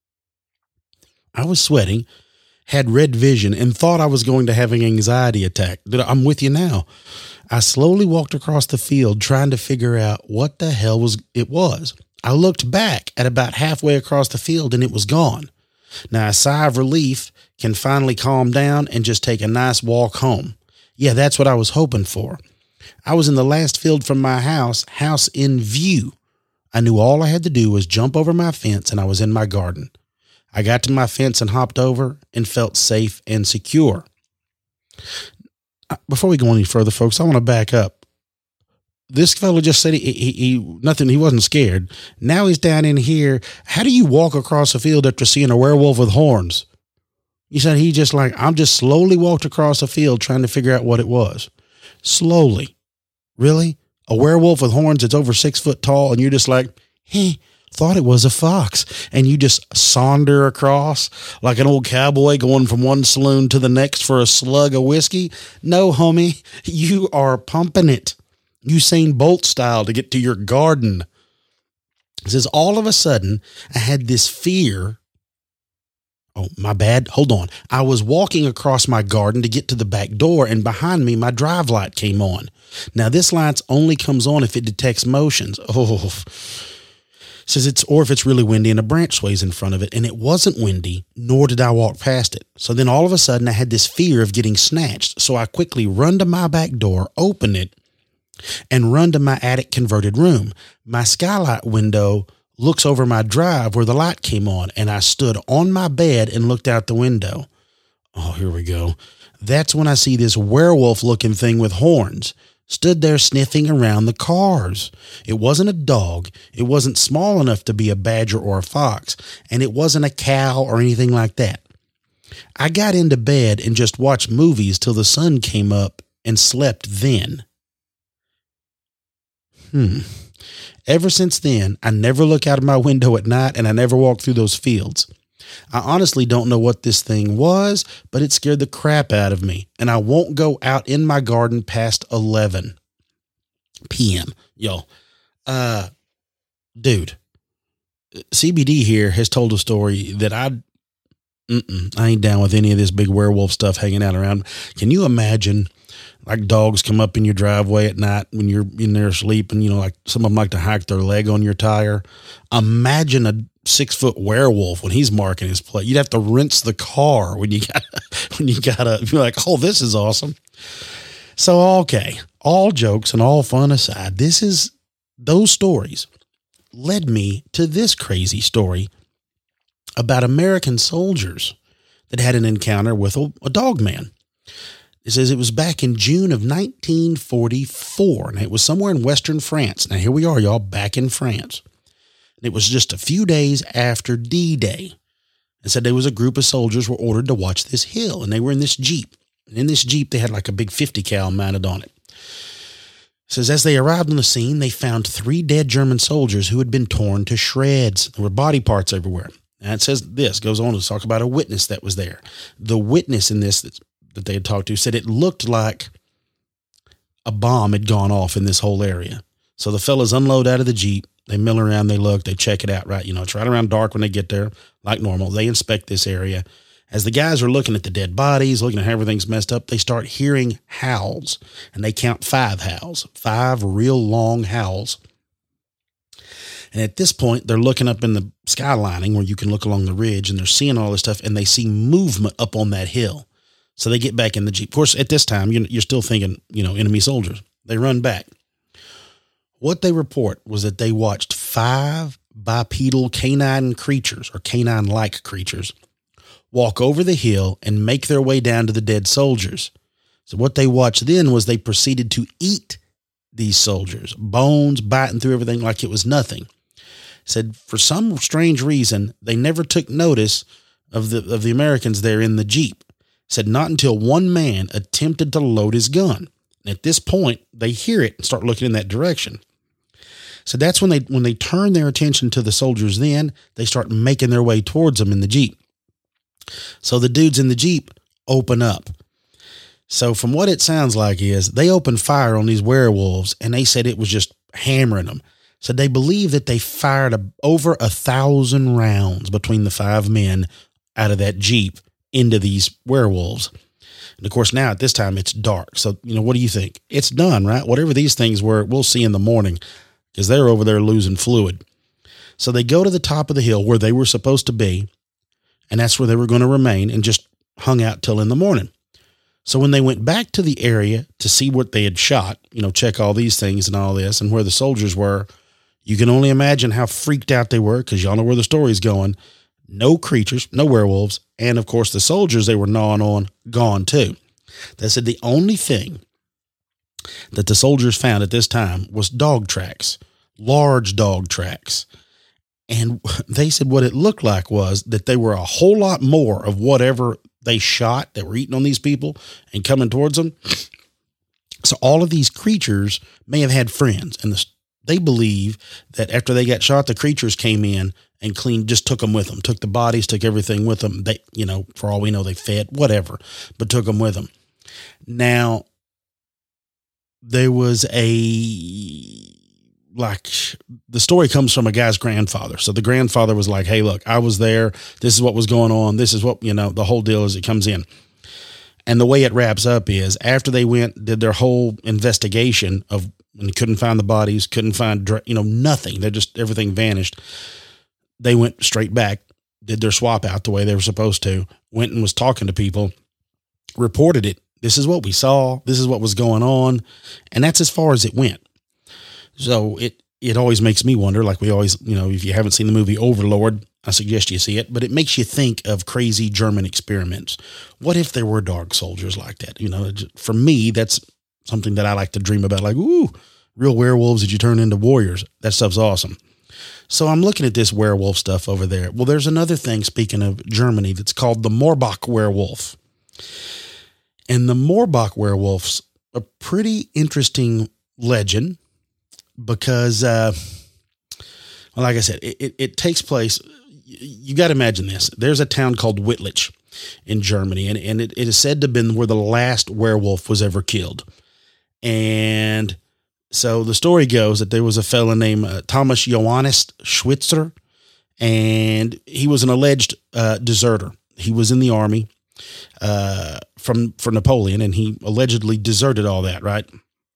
I was sweating, had red vision, and thought I was going to have an anxiety attack. I'm with you now. I slowly walked across the field trying to figure out what the hell was it was. I looked back at about halfway across the field and it was gone. Now a sigh of relief can finally calm down and just take a nice walk home. Yeah, that's what I was hoping for. I was in the last field from my house, house in view. I knew all I had to do was jump over my fence and I was in my garden. I got to my fence and hopped over and felt safe and secure. Before we go any further, folks, I want to back up. This fellow just said he, he, he nothing. He wasn't scared. Now he's down in here. How do you walk across a field after seeing a werewolf with horns? He said he just like, I'm just slowly walked across a field trying to figure out what it was. Slowly. Really? A werewolf with horns that's over six foot tall, and you're just like, hey, thought it was a fox, and you just saunter across like an old cowboy going from one saloon to the next for a slug of whiskey? No, homie, you are pumping it. Usain Bolt style to get to your garden. It says, all of a sudden, I had this fear. Oh, my bad. Hold on. I was walking across my garden to get to the back door, and behind me, my drive light came on. Now, this light only comes on if it detects motions. Oh, says it's, or if it's really windy and a branch sways in front of it, and it wasn't windy, nor did I walk past it. So then all of a sudden I had this fear of getting snatched. So I quickly run to my back door, open it, and run to my attic converted room. My skylight window looks over my drive where the light came on, and I stood on my bed and looked out the window. Oh, here we go. That's when I see this werewolf looking thing with horns. Stood there sniffing around the cars. It wasn't a dog. It wasn't small enough to be a badger or a fox, and it wasn't a cow or anything like that. I got into bed and just watched movies till the sun came up and slept then. Hmm. Ever since then, I never look out of my window at night, and I never walk through those fields. I honestly don't know what this thing was, but it scared the crap out of me, and I won't go out in my garden past eleven p.m. Yo, uh, dude, C B D here has told a story that I, mm-mm, I ain't down with any of this big werewolf stuff hanging out around. Can you imagine, like, dogs come up in your driveway at night when you're in there sleeping, you know, like some of them like to hike their leg on your tire? Imagine a six foot werewolf when he's marking his plate. You'd have to rinse the car when you got, when you gotta be like, oh, this is awesome. So, okay. All jokes and all fun aside, this is, those stories led me to this crazy story about American soldiers that had an encounter with a, a dog man. It says it was back in June of nineteen forty-four, and it was somewhere in Western France. Now, here we are, y'all, back in France. It was just a few days after D-Day. And said there was a group of soldiers were ordered to watch this hill, and they were in this Jeep. And in this Jeep, they had like a big fifty cal mounted on it. It says as they arrived on the scene, they found three dead German soldiers who had been torn to shreds. There were body parts everywhere. And it says this, goes on to talk about a witness that was there. The witness in this that, that they had talked to said it looked like a bomb had gone off in this whole area. So the fellas unload out of the Jeep. They mill around, they look, they check it out, right? You know, it's right around dark when they get there, like normal. They inspect this area. As the guys are looking at the dead bodies, looking at how everything's messed up, they start hearing howls, and they count five howls, five real long howls. And at this point, they're looking up in the skylining where you can look along the ridge, and they're seeing all this stuff, and they see movement up on that hill. So they get back in the Jeep. Of course, at this time, you're still thinking, you know, enemy soldiers. They run back. What they report was that they watched five bipedal canine creatures or canine-like creatures walk over the hill and make their way down to the dead soldiers. So what they watched then was they proceeded to eat these soldiers, bones biting through everything like it was nothing. Said for some strange reason, they never took notice of the of the Americans there in the Jeep. Said not until one man attempted to load his gun. And at this point, they hear it and start looking in that direction. So that's when they when they turn their attention to the soldiers, then they start making their way towards them in the Jeep. So the dudes in the Jeep open up. So from what it sounds like is they opened fire on these werewolves, and they said it was just hammering them. So they believe that they fired a, over a thousand rounds between the five men out of that Jeep into these werewolves. And of course, now at this time it's dark. So, you know, what do you think? It's done, right? Whatever these things were, we'll see in the morning because they're over there losing fluid. So they go to the top of the hill where they were supposed to be, and that's where they were going to remain and just hung out till in the morning. So when they went back to the area to see what they had shot, you know, check all these things and all this and where the soldiers were, you can only imagine how freaked out they were because y'all know where the story's going. No creatures, no werewolves, and of course the soldiers they were gnawing on, gone too. They said the only thing that the soldiers found at this time was dog tracks, large dog tracks. And they said what it looked like was that they were a whole lot more of whatever they shot that were eating on these people and coming towards them. So all of these creatures may have had friends, and the, they believe that after they got shot, the creatures came in and cleaned, just took them with them, took the bodies, took everything with them. They, you know, for all we know, they fed, whatever, but took them with them. Now, there was a, like, the story comes from a guy's grandfather. So the grandfather was like, hey, look, I was there. This is what was going on. This is what, you know, the whole deal is it comes in. And the way it wraps up is after they went, did their whole investigation of, and couldn't find the bodies, couldn't find, you know, nothing. They just, everything vanished. They went straight back, did their swap out the way they were supposed to, went and was talking to people, reported it. This is what we saw. This is what was going on. And that's as far as it went. So it, it always makes me wonder, like we always, you know, if you haven't seen the movie Overlord, I suggest you see it, but it makes you think of crazy German experiments. What if there were dog soldiers like that? You know, for me, that's something that I like to dream about. Like, ooh, real werewolves that you turn into warriors. That stuff's awesome. So I'm looking at this werewolf stuff over there. Well, there's another thing, speaking of Germany, that's called the Morbach werewolf. And the Morbach werewolf's a pretty interesting legend because, uh, well, like I said, it, it, it takes place. You got to imagine this. There's a town called Wittlich in Germany, and, and it, it is said to have been where the last werewolf was ever killed. And so the story goes that there was a fellow named uh, Thomas Johannes Schwitzer, and he was an alleged uh, deserter. He was in the army uh, from for Napoleon, and he allegedly deserted all that, right?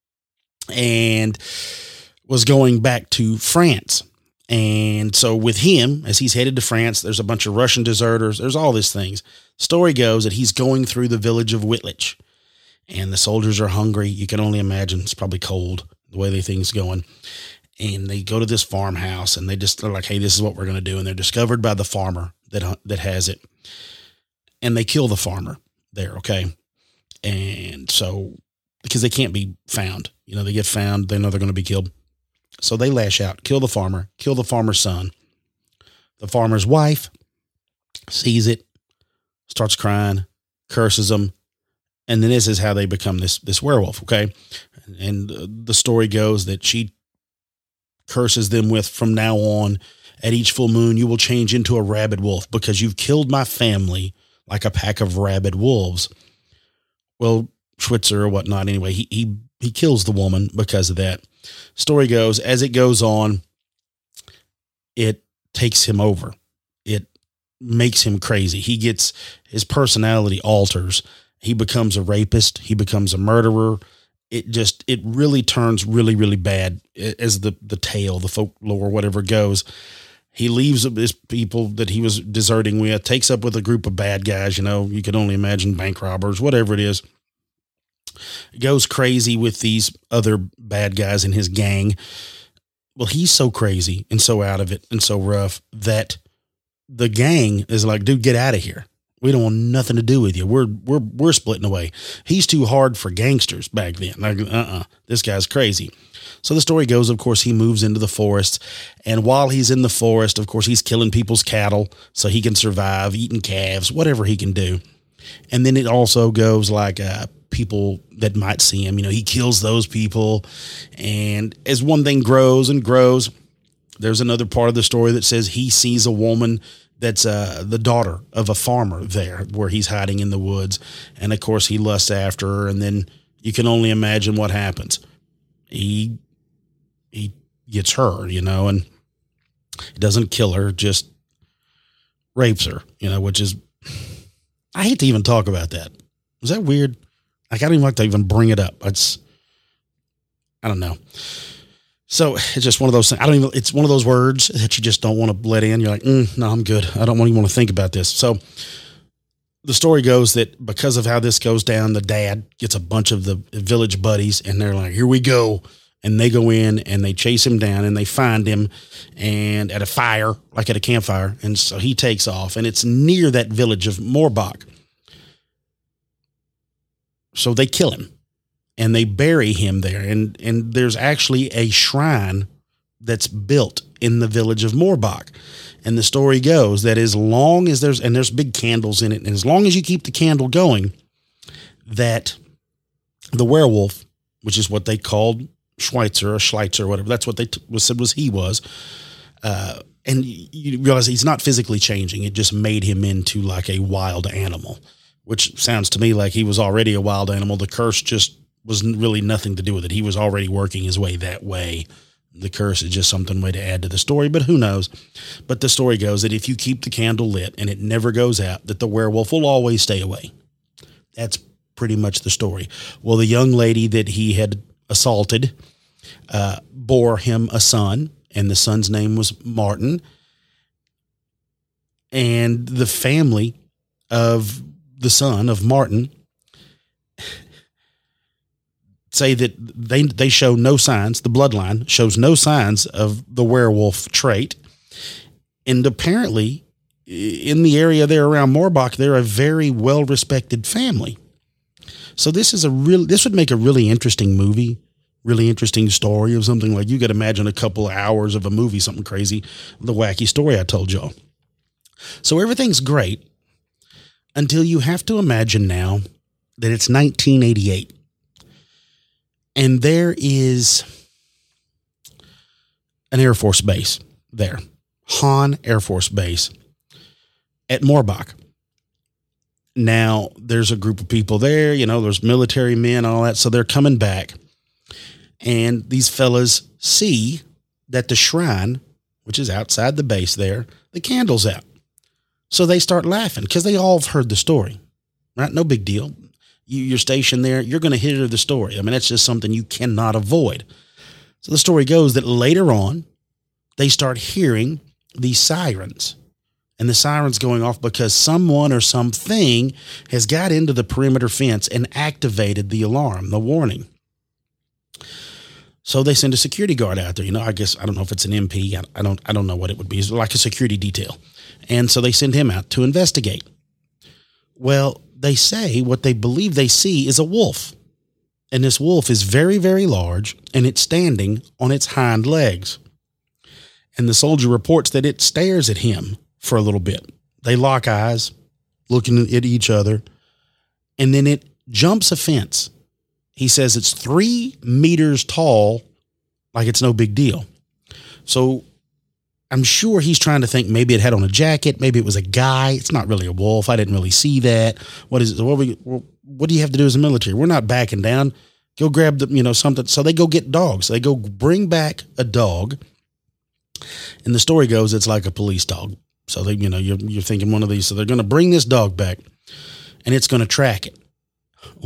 And was going back to France. And so with him, as he's headed to France, there's a bunch of Russian deserters. There's all these things. Story goes that he's going through the village of Wittlich, and the soldiers are hungry. You can only imagine it's probably cold the way the thing's going. And they go to this farmhouse, and they just, they're like, hey, this is what we're going to do. And they're discovered by the farmer that, that has it. And they kill the farmer there. Okay. And so, because they can't be found, you know, they get found, they know they're going to be killed. So they lash out, kill the farmer, kill the farmer's son. The farmer's wife sees it, starts crying, curses them. And then this is how they become this, this werewolf. Okay. And the story goes that she curses them with, from now on, at each full moon, you will change into a rabid wolf because you've killed my family like a pack of rabid wolves. Well, Schwitzer or whatnot, anyway, he, he, he kills the woman because of that. Story goes, as it goes on, it takes him over. It makes him crazy. He gets, his personality alters. He becomes a rapist. He becomes a murderer. It just, it really turns really, really bad as the, the tale, the folklore, whatever goes. He leaves his people that he was deserting with, takes up with a group of bad guys. You know, you could only imagine bank robbers, whatever it is. Goes crazy with these other bad guys in his gang. Well, he's so crazy and so out of it and so rough that the gang is like, dude, get out of here. We don't want nothing to do with you. We're, we're, we're splitting away. He's too hard for gangsters back then. Like, uh-uh, this guy's crazy. So the story goes, of course, he moves into the forest, and while he's in the forest, of course, he's killing people's cattle so he can survive, eating calves, whatever he can do. And then it also goes like, uh, people that might see him, you know, he kills those people. And as one thing grows and grows, there's another part of the story that says he sees a woman that's uh, the daughter of a farmer there where he's hiding in the woods. And of course he lusts after her. And then you can only imagine what happens. He, he gets her, you know, and he doesn't kill her, just rapes her, you know, which is, I hate to even talk about that. Is that weird? Like, I don't even like to even bring it up. It's, I don't know. So it's just one of those things. I don't even, it's one of those words that you just don't want to let in. You're like, mm, no, I'm good. I don't even want to think about this. So the story goes that because of how this goes down, the dad gets a bunch of the village buddies and they're like, here we go. And they go in and they chase him down and they find him and at a fire, like at a campfire. And so he takes off and it's near that village of Moorbach. So they kill him. And they bury him there. And, and there's actually a shrine that's built in the village of Moorbach. And the story goes that as long as there's, and there's big candles in it, and as long as you keep the candle going, that the werewolf, which is what they called Schweitzer or Schleitzer or whatever, that's what they t- was said was he was. Uh, and you realize he's not physically changing. It just made him into like a wild animal, which sounds to me like he was already a wild animal. The curse just was really nothing to do with it. He was already working his way that way. The curse is just something way to add to the story, but who knows? But the story goes that if you keep the candle lit and it never goes out, that the werewolf will always stay away. That's pretty much the story. Well, the young lady that he had assaulted uh, bore him a son, and the son's name was Martin. And the family of the son of Martin say that they they show no signs, the bloodline shows no signs of the werewolf trait. And apparently in the area there around Moorbach, they're a very well-respected family. So this is a real, this would make a really interesting movie, really interesting story of something like, you could imagine a couple of hours of a movie, something crazy, the wacky story I told y'all. So everything's great until you have to imagine now that it's nineteen eighty-eight. And there is an Air Force base there, Hahn Air Force Base at Moorbach. Now, there's a group of people there, you know, there's military men, all that. So they're coming back. And these fellas see that the shrine, which is outside the base there, the candle's out. So they start laughing because they all have heard the story, right? No big deal. You, you're stationed there, you're going to hear the story. I mean, that's just something you cannot avoid. So the story goes that later on, they start hearing these sirens. And the sirens going off because someone or something has got into the perimeter fence and activated the alarm, the warning. So they send a security guard out there. You know, I guess, I don't know if it's an M P. I, I don't I don't know what it would be. It's like a security detail. And so they send him out to investigate. Well, they say what they believe they see is a wolf. And this wolf is very, very large, and it's standing on its hind legs. And the soldier reports that it stares at him for a little bit. They lock eyes, looking at each other, and then it jumps a fence. He says it's three meters tall, like it's no big deal. So I'm sure he's trying to think maybe it had on a jacket, maybe it was a guy. It's not really a wolf. I didn't really see that. What is it? What, we, what do you have to do as a military? We're not backing down. Go grab the, you know, something. So they go get dogs. They go bring back a dog. And the story goes, it's like a police dog. So they, you know, you're, you're thinking one of these. So they're going to bring this dog back and it's going to track it. Well, the,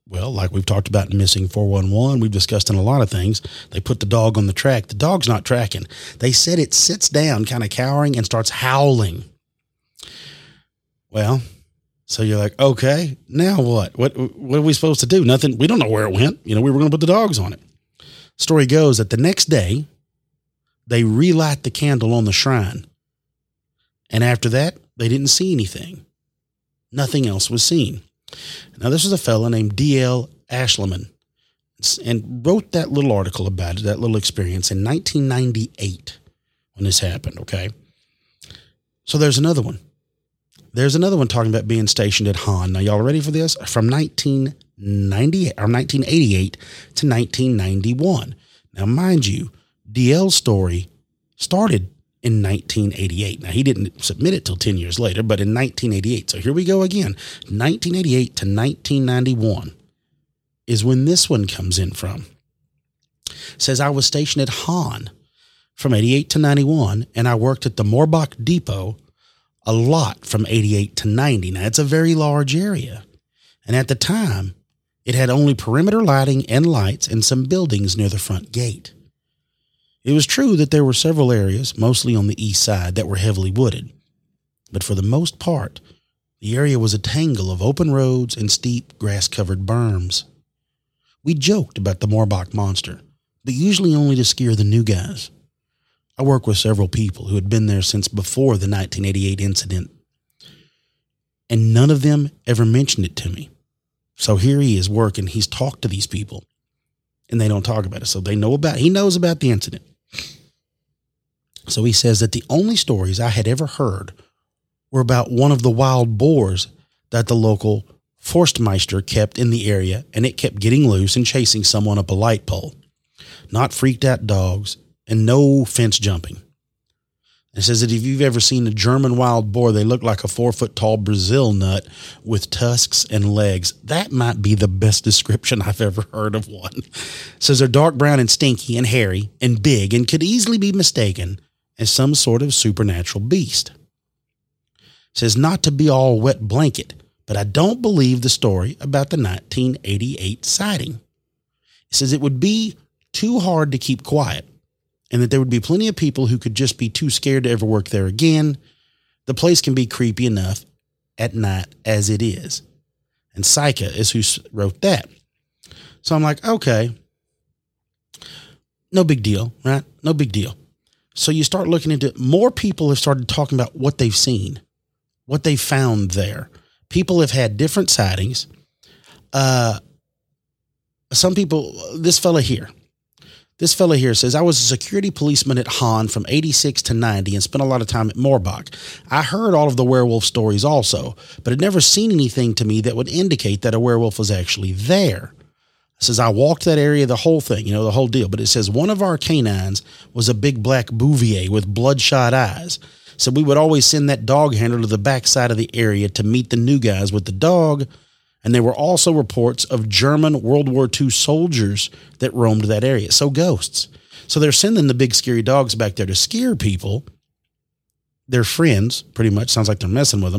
Well, like we've talked about in Missing four one one, we've discussed in a lot of things, they put the dog on the track. The dog's not tracking. They said it sits down kind of cowering and starts howling. Well, so you're like, okay, now what? What what are we supposed to do? Nothing. We don't know where it went. You know, we were going to put the dogs on it. Story goes that the next day, they relight the candle on the shrine. And after that, they didn't see anything. Nothing else was seen. Now, this was a fellow named D L Ashleman and wrote that little article about it, that little experience in nineteen ninety-eight when this happened, okay? So there's another one. There's another one talking about being stationed at Hahn. Now, y'all ready for this? From nineteen ninety or nineteen eighty-eight to nineteen ninety-one. Now, mind you, D L's story started in nineteen eighty-eight. Now, he didn't submit it till ten years later, but in nineteen eighty-eight. So here we go again. nineteen eighty-eight to nineteen ninety-one is when this one comes in from. It says, I was stationed at Hahn from eighty-eight to ninety-one, and I worked at the Moorbach Depot a lot from eighty-eight to ninety. Now, it's a very large area. And at the time, it had only perimeter lighting and lights and some buildings near the front gate. It was true that there were several areas, mostly on the east side, that were heavily wooded. But for the most part, the area was a tangle of open roads and steep, grass-covered berms. We joked about the Moorbach monster, but usually only to scare the new guys. I worked with several people who had been there since before the nineteen eighty-eight incident, and none of them ever mentioned it to me. So here he is working. He's talked to these people, and they don't talk about it. So they know about, he knows about the incident. So he says that the only stories I had ever heard were about one of the wild boars that the local Forstmeister kept in the area, and it kept getting loose and chasing someone up a light pole. Not freaked out dogs and no fence jumping. It says that if you've ever seen a German wild boar, they look like a four foot tall Brazil nut with tusks and legs. That might be the best description I've ever heard of one. It says they're dark brown and stinky and hairy and big and could easily be mistaken as some sort of supernatural beast. It says not to be all wet blanket, but I don't believe the story about the nineteen eighty-eight sighting. It says it would be too hard to keep quiet, and that there would be plenty of people who could just be too scared to ever work there again. The place can be creepy enough at night as it is. And Psycha is who wrote that. So I'm like, okay, no big deal, right? No big deal. So you start looking into it. More people have started talking about what they've seen, what they found there. People have had different sightings. Uh, some people, this fella here, This fella here says, I was a security policeman at Hahn from eighty-six to ninety and spent a lot of time at Moorbach. I heard all of the werewolf stories also, but had never seen anything to me that would indicate that a werewolf was actually there. It says, I walked that area, the whole thing, you know, the whole deal. But it says one of our canines was a big black Bouvier with bloodshot eyes. So we would always send that dog handler to the backside of the area to meet the new guys with the dog. And there were also reports of German World War Two soldiers that roamed that area. So ghosts. So they're sending the big scary dogs back there to scare people. Their friends, pretty much. Sounds like they're messing with them.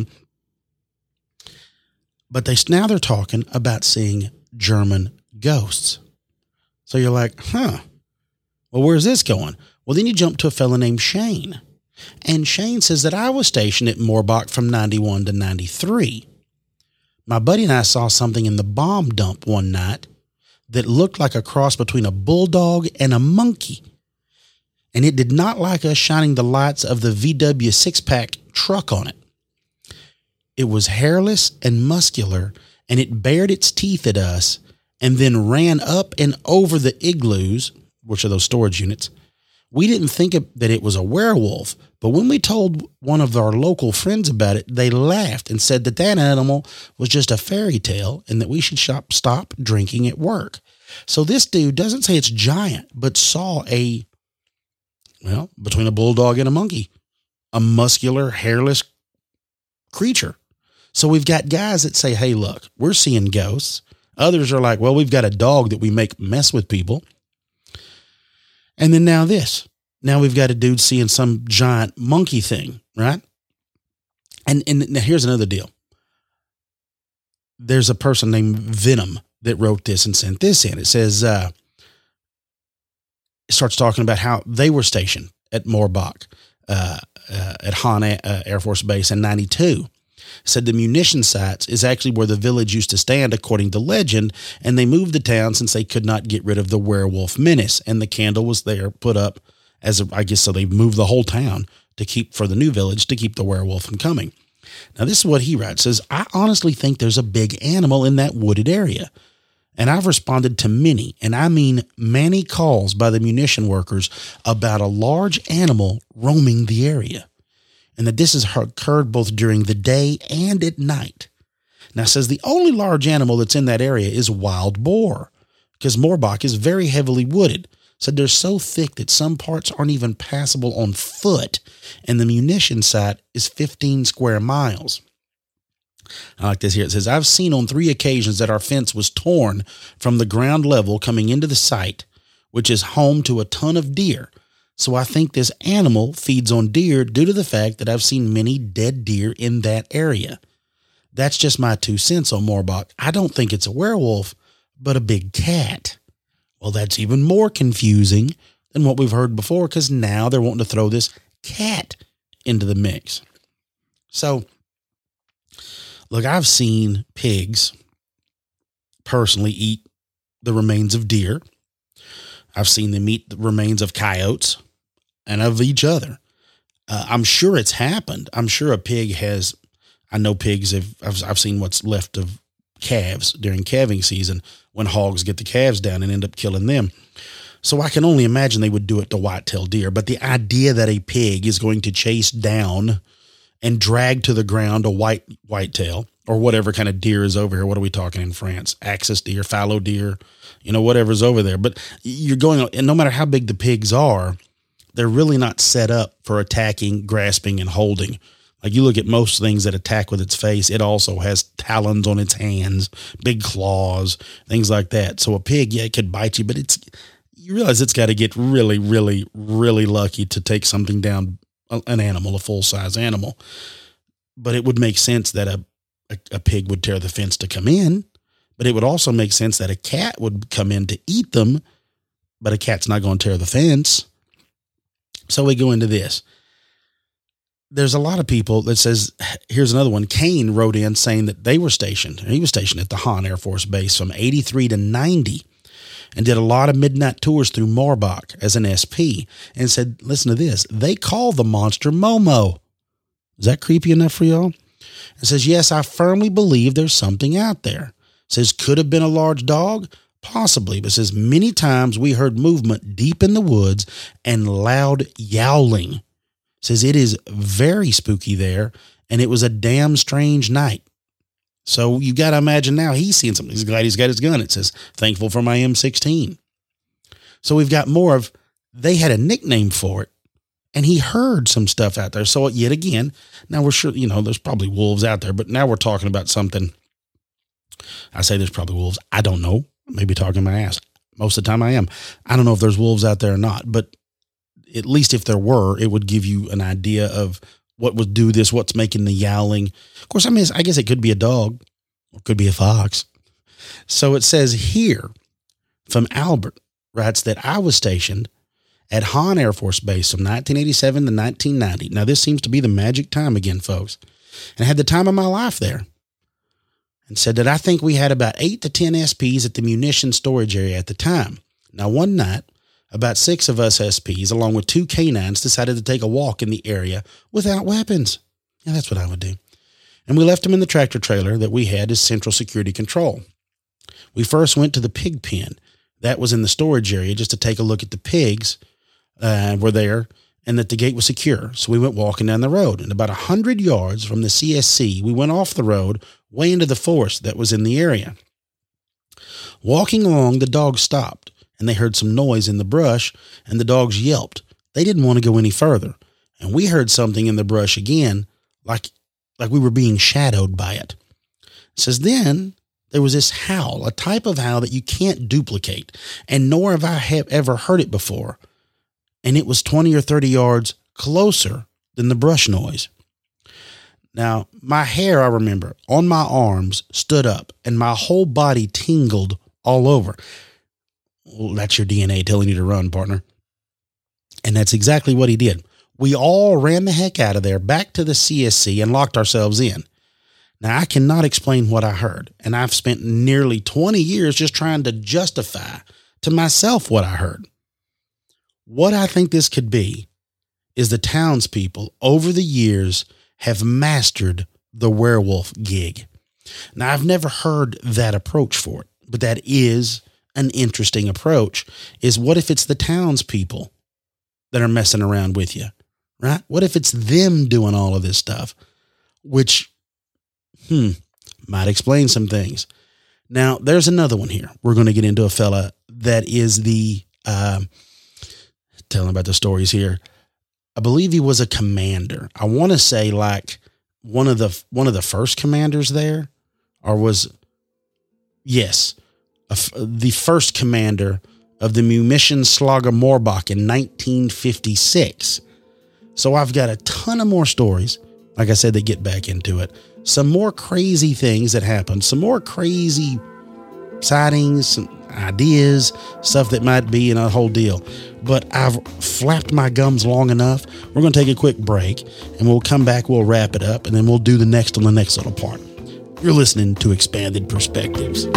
But they now they're talking about seeing German ghosts. So you're like, huh, well, where's this going? Well, then you jump to a fella named Shane. And Shane says that I was stationed at Moorbach from ninety-one to ninety-three. My buddy and I saw something in the bomb dump one night that looked like a cross between a bulldog and a monkey. And it did not like us shining the lights of the V W six-pack truck on it. It was hairless and muscular, and it bared its teeth at us and then ran up and over the igloos, which are those storage units. We didn't think that it was a werewolf, but when we told one of our local friends about it, they laughed and said that that animal was just a fairy tale and that we should shop, stop drinking at work. So this dude doesn't say it's giant, but saw a, well, between a bulldog and a monkey, a muscular, hairless creature. So we've got guys that say, hey, look, we're seeing ghosts. Others are like, well, we've got a dog that we make mess with people. And then now this, now we've got a dude seeing some giant monkey thing, right? And and now here's another deal. There's a person named Venom that wrote this and sent this in. It says, uh, it starts talking about how they were stationed at Moorbach, uh, uh, at Hahn uh, Air Force Base in ninety-two. Said the munition sites is actually where the village used to stand, according to legend, and they moved the town since they could not get rid of the werewolf menace. And the candle was there put up as a, I guess, so they moved the whole town to keep for the new village to keep the werewolf from coming. Now, this is what he writes. Says, I honestly think there's a big animal in that wooded area. And I've responded to many, and I mean many calls by the munition workers about a large animal roaming the area, and that this has occurred both during the day and at night. Now, it says the only large animal that's in that area is wild boar, because Moorbach is very heavily wooded. Said they're so thick that some parts aren't even passable on foot, and the munition site is fifteen square miles. I like this here. It says, I've seen on three occasions that our fence was torn from the ground level coming into the site, which is home to a ton of deer. So I think this animal feeds on deer due to the fact that I've seen many dead deer in that area. That's just my two cents on Moorbach. I don't think it's a werewolf, but a big cat. Well, that's even more confusing than what we've heard before, because now they're wanting to throw this cat into the mix. So, look, I've seen pigs personally eat the remains of deer. I've seen them eat the remains of coyotes and of each other. Uh, I'm sure it's happened. I'm sure a pig has, I know pigs have, I've, I've seen what's left of calves during calving season when hogs get the calves down and end up killing them. So I can only imagine they would do it to white-tailed deer. But the idea that a pig is going to chase down and drag to the ground a white whitetail or whatever kind of deer is over here. What are we talking in France? Axis deer, fallow deer, you know, whatever's over there. But you're going, and no matter how big the pigs are, they're really not set up for attacking, grasping, and holding. Like you look at most things that attack with its face, it also has talons on its hands, big claws, things like that. So a pig, yeah, it could bite you, but it's, you realize it's got to get really, really, really lucky to take something down, an animal, a full-size animal. But it would make sense that a, a, a pig would tear the fence to come in, but it would also make sense that a cat would come in to eat them, but a cat's not going to tear the fence. So we go into this. There's a lot of people that says, here's another one. Kane wrote in saying that they were stationed, and he was stationed at the Hahn Air Force Base from eighty-three to ninety. And did a lot of midnight tours through Moorbach as an S P, and said, listen to this, they call the monster Momo. Is that creepy enough for y'all? It says, yes, I firmly believe there's something out there. It says, could have been a large dog? Possibly. But it says, many times we heard movement deep in the woods and loud yowling. It says, it is very spooky there, and it was a damn strange night. So you got to imagine now he's seeing something. He's glad he's got his gun. It says, thankful for my M sixteen. So we've got more of, they had a nickname for it, and he heard some stuff out there. So yet again, now we're sure, you know, there's probably wolves out there, but now we're talking about something. I say there's probably wolves. I don't know. Maybe talking my ass. Most of the time I am. I don't know if there's wolves out there or not, but at least if there were, it would give you an idea of what would do this, what's making the yowling. Of course, I mean, I guess it could be a dog or it could be a fox. So it says here from Albert writes that I was stationed at Hahn Air Force Base from nineteen eighty-seven to nineteen ninety. Now this seems to be the magic time again, folks. And I had the time of my life there. And said that I think we had about eight to ten S Ps at the munition storage area at the time. Now one night, about six of us S Ps, along with two canines, decided to take a walk in the area without weapons. Yeah, that's what I would do. And we left them in the tractor trailer that we had as central security control. We first went to the pig pen. That was in the storage area just to take a look at the pigs uh, were there and that the gate was secure. So we went walking down the road. And about one hundred yards from the C S C, we went off the road way into the forest that was in the area. Walking along, the dogs stopped. And they heard some noise in the brush, and the dogs yelped. They didn't want to go any further. And we heard something in the brush again, like, like we were being shadowed by it. It says, then there was this howl, a type of howl that you can't duplicate, and nor have I have ever heard it before. And it was twenty or thirty yards closer than the brush noise. Now, my hair, I remember, on my arms stood up and my whole body tingled all over. Well, that's your D N A telling you to run, partner. And that's exactly what he did. We all ran the heck out of there, back to the C S C, and locked ourselves in. Now, I cannot explain what I heard, and I've spent nearly twenty years just trying to justify to myself what I heard. What I think this could be is the townspeople over the years have mastered the werewolf gig. Now, I've never heard that approach for it, but that is an interesting approach. Is what if it's the townspeople that are messing around with you, right? What if it's them doing all of this stuff, which, hmm, might explain some things. Now, there's another one here. We're going to get into a fella that is the, uh, telling about the stories here. I believe he was a commander. I want to say like one of the, one of the first commanders there, or was, yes, a, the first commander of the Munitionslager Moorbach in nineteen fifty-six. So I've got a ton of more stories. Like I said, they get back into it. Some more crazy things that happened, some more crazy sightings, some ideas, stuff that might be in a whole deal. But I've flapped my gums long enough. We're going to take a quick break and we'll come back. We'll wrap it up and then we'll do the next on the next little part. You're listening to Expanded Perspectives.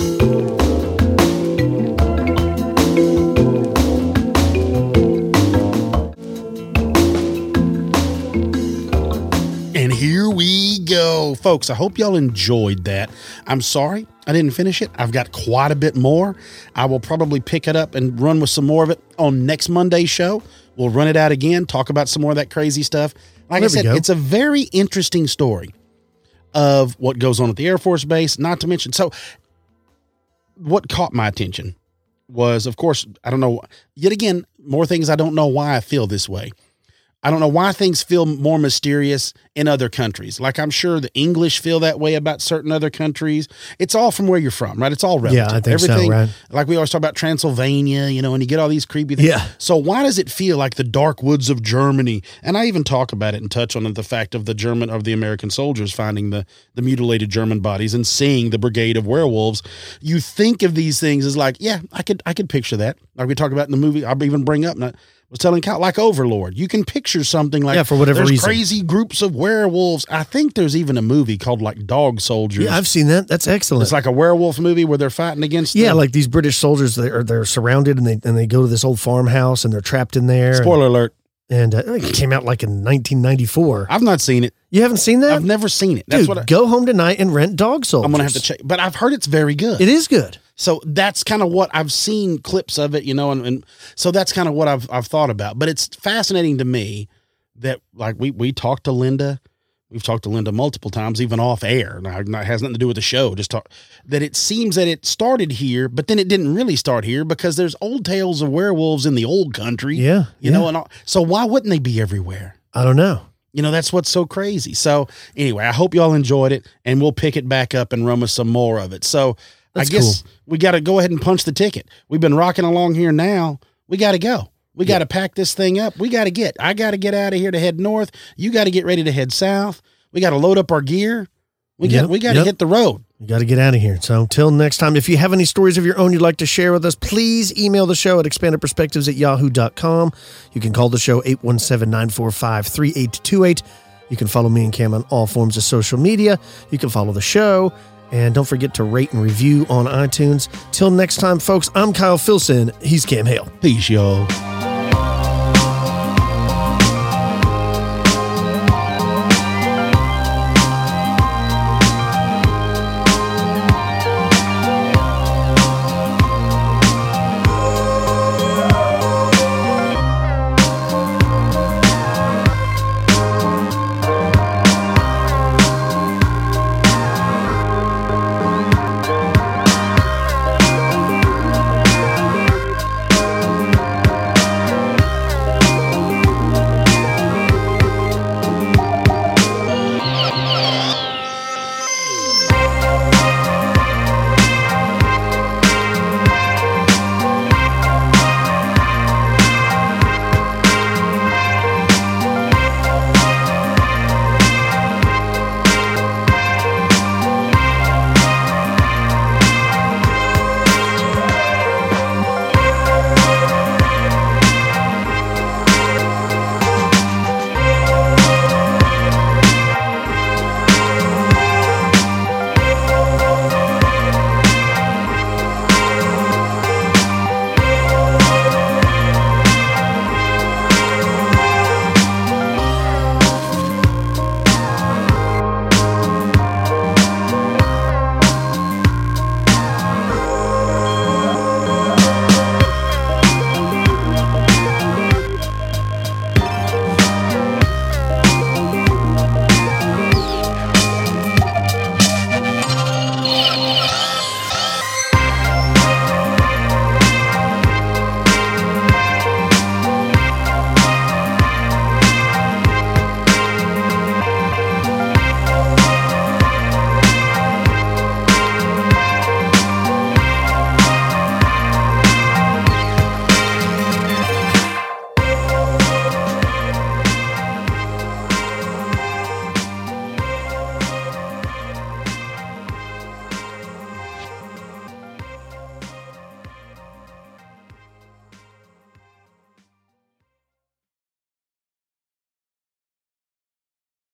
Here we go, folks. I hope y'all enjoyed that. I'm sorry I didn't finish it. I've got quite a bit more. I will probably pick it up and run with some more of it on next Monday's show. We'll run it out again, talk about some more of that crazy stuff. Like there I said, it's a very interesting story of what goes on at the Air Force Base, not to mention. So what caught my attention was, of course, I don't know, yet again, more things I don't know why I feel this way. I don't know why things feel more mysterious in other countries. Like I'm sure the English feel that way about certain other countries. It's all from where you're from, right? It's all relative. Yeah, I think Everything, so, right? Like we always talk about Transylvania, you know, and you get all these creepy things. Yeah. So why does it feel like the dark woods of Germany? And I even talk about it and touch on the fact of the German, of the American soldiers finding the, the mutilated German bodies and seeing the brigade of werewolves. You think of these things as like, yeah, I could, I could picture that. Like we talk about in the movie, I'll even bring up, not, was telling Kyle, like Overlord. You can picture something like, yeah, for whatever there's reason. Crazy groups of werewolves. I think there's even a movie called like Dog Soldiers. Yeah, I've seen that. That's excellent. It's like a werewolf movie where they're fighting against. Yeah, them. like these British soldiers, they are they're surrounded and they and they go to this old farmhouse and they're trapped in there. Spoiler and, alert. And uh, it came out like in nineteen ninety-four. I've not seen it. You haven't seen that? I've never seen it. That's Dude, what I, go home tonight and rent Dog Soldiers. I'm going to have to check. But I've heard it's very good. It is good. So that's kind of what I've seen clips of it, you know, and, and so that's kind of what I've I've thought about. But it's fascinating to me that like we we talked to Linda, we've talked to Linda multiple times, even off air. Now it has nothing to do with the show. Just talk that it seems that it started here, but then it didn't really start here because there's old tales of werewolves in the old country. Yeah, you yeah. know, and all, so why wouldn't they be everywhere? I don't know. You know, that's what's so crazy. So anyway, I hope y'all enjoyed it, and we'll pick it back up and run with some more of it. So. That's I guess cool. we got to go ahead and punch the ticket. We've been rocking along here now. We got to go. We got to pack this thing up. We got to get, I got to get out of here to head north. You got to get ready to head south. We got to load up our gear. We Yep, got, we got to yep. hit the road. You got to get out of here. So until next time, if you have any stories of your own you'd like to share with us, please email the show at expanded perspectives at yahoo dot com. You can call the show eight one seven, nine four five, three eight two eight. You can follow me and Cam on all forms of social media. You can follow the show. And don't forget to rate and review on iTunes. Till next time, folks, I'm Kyle Filson. He's Cam Hale. Peace, y'all.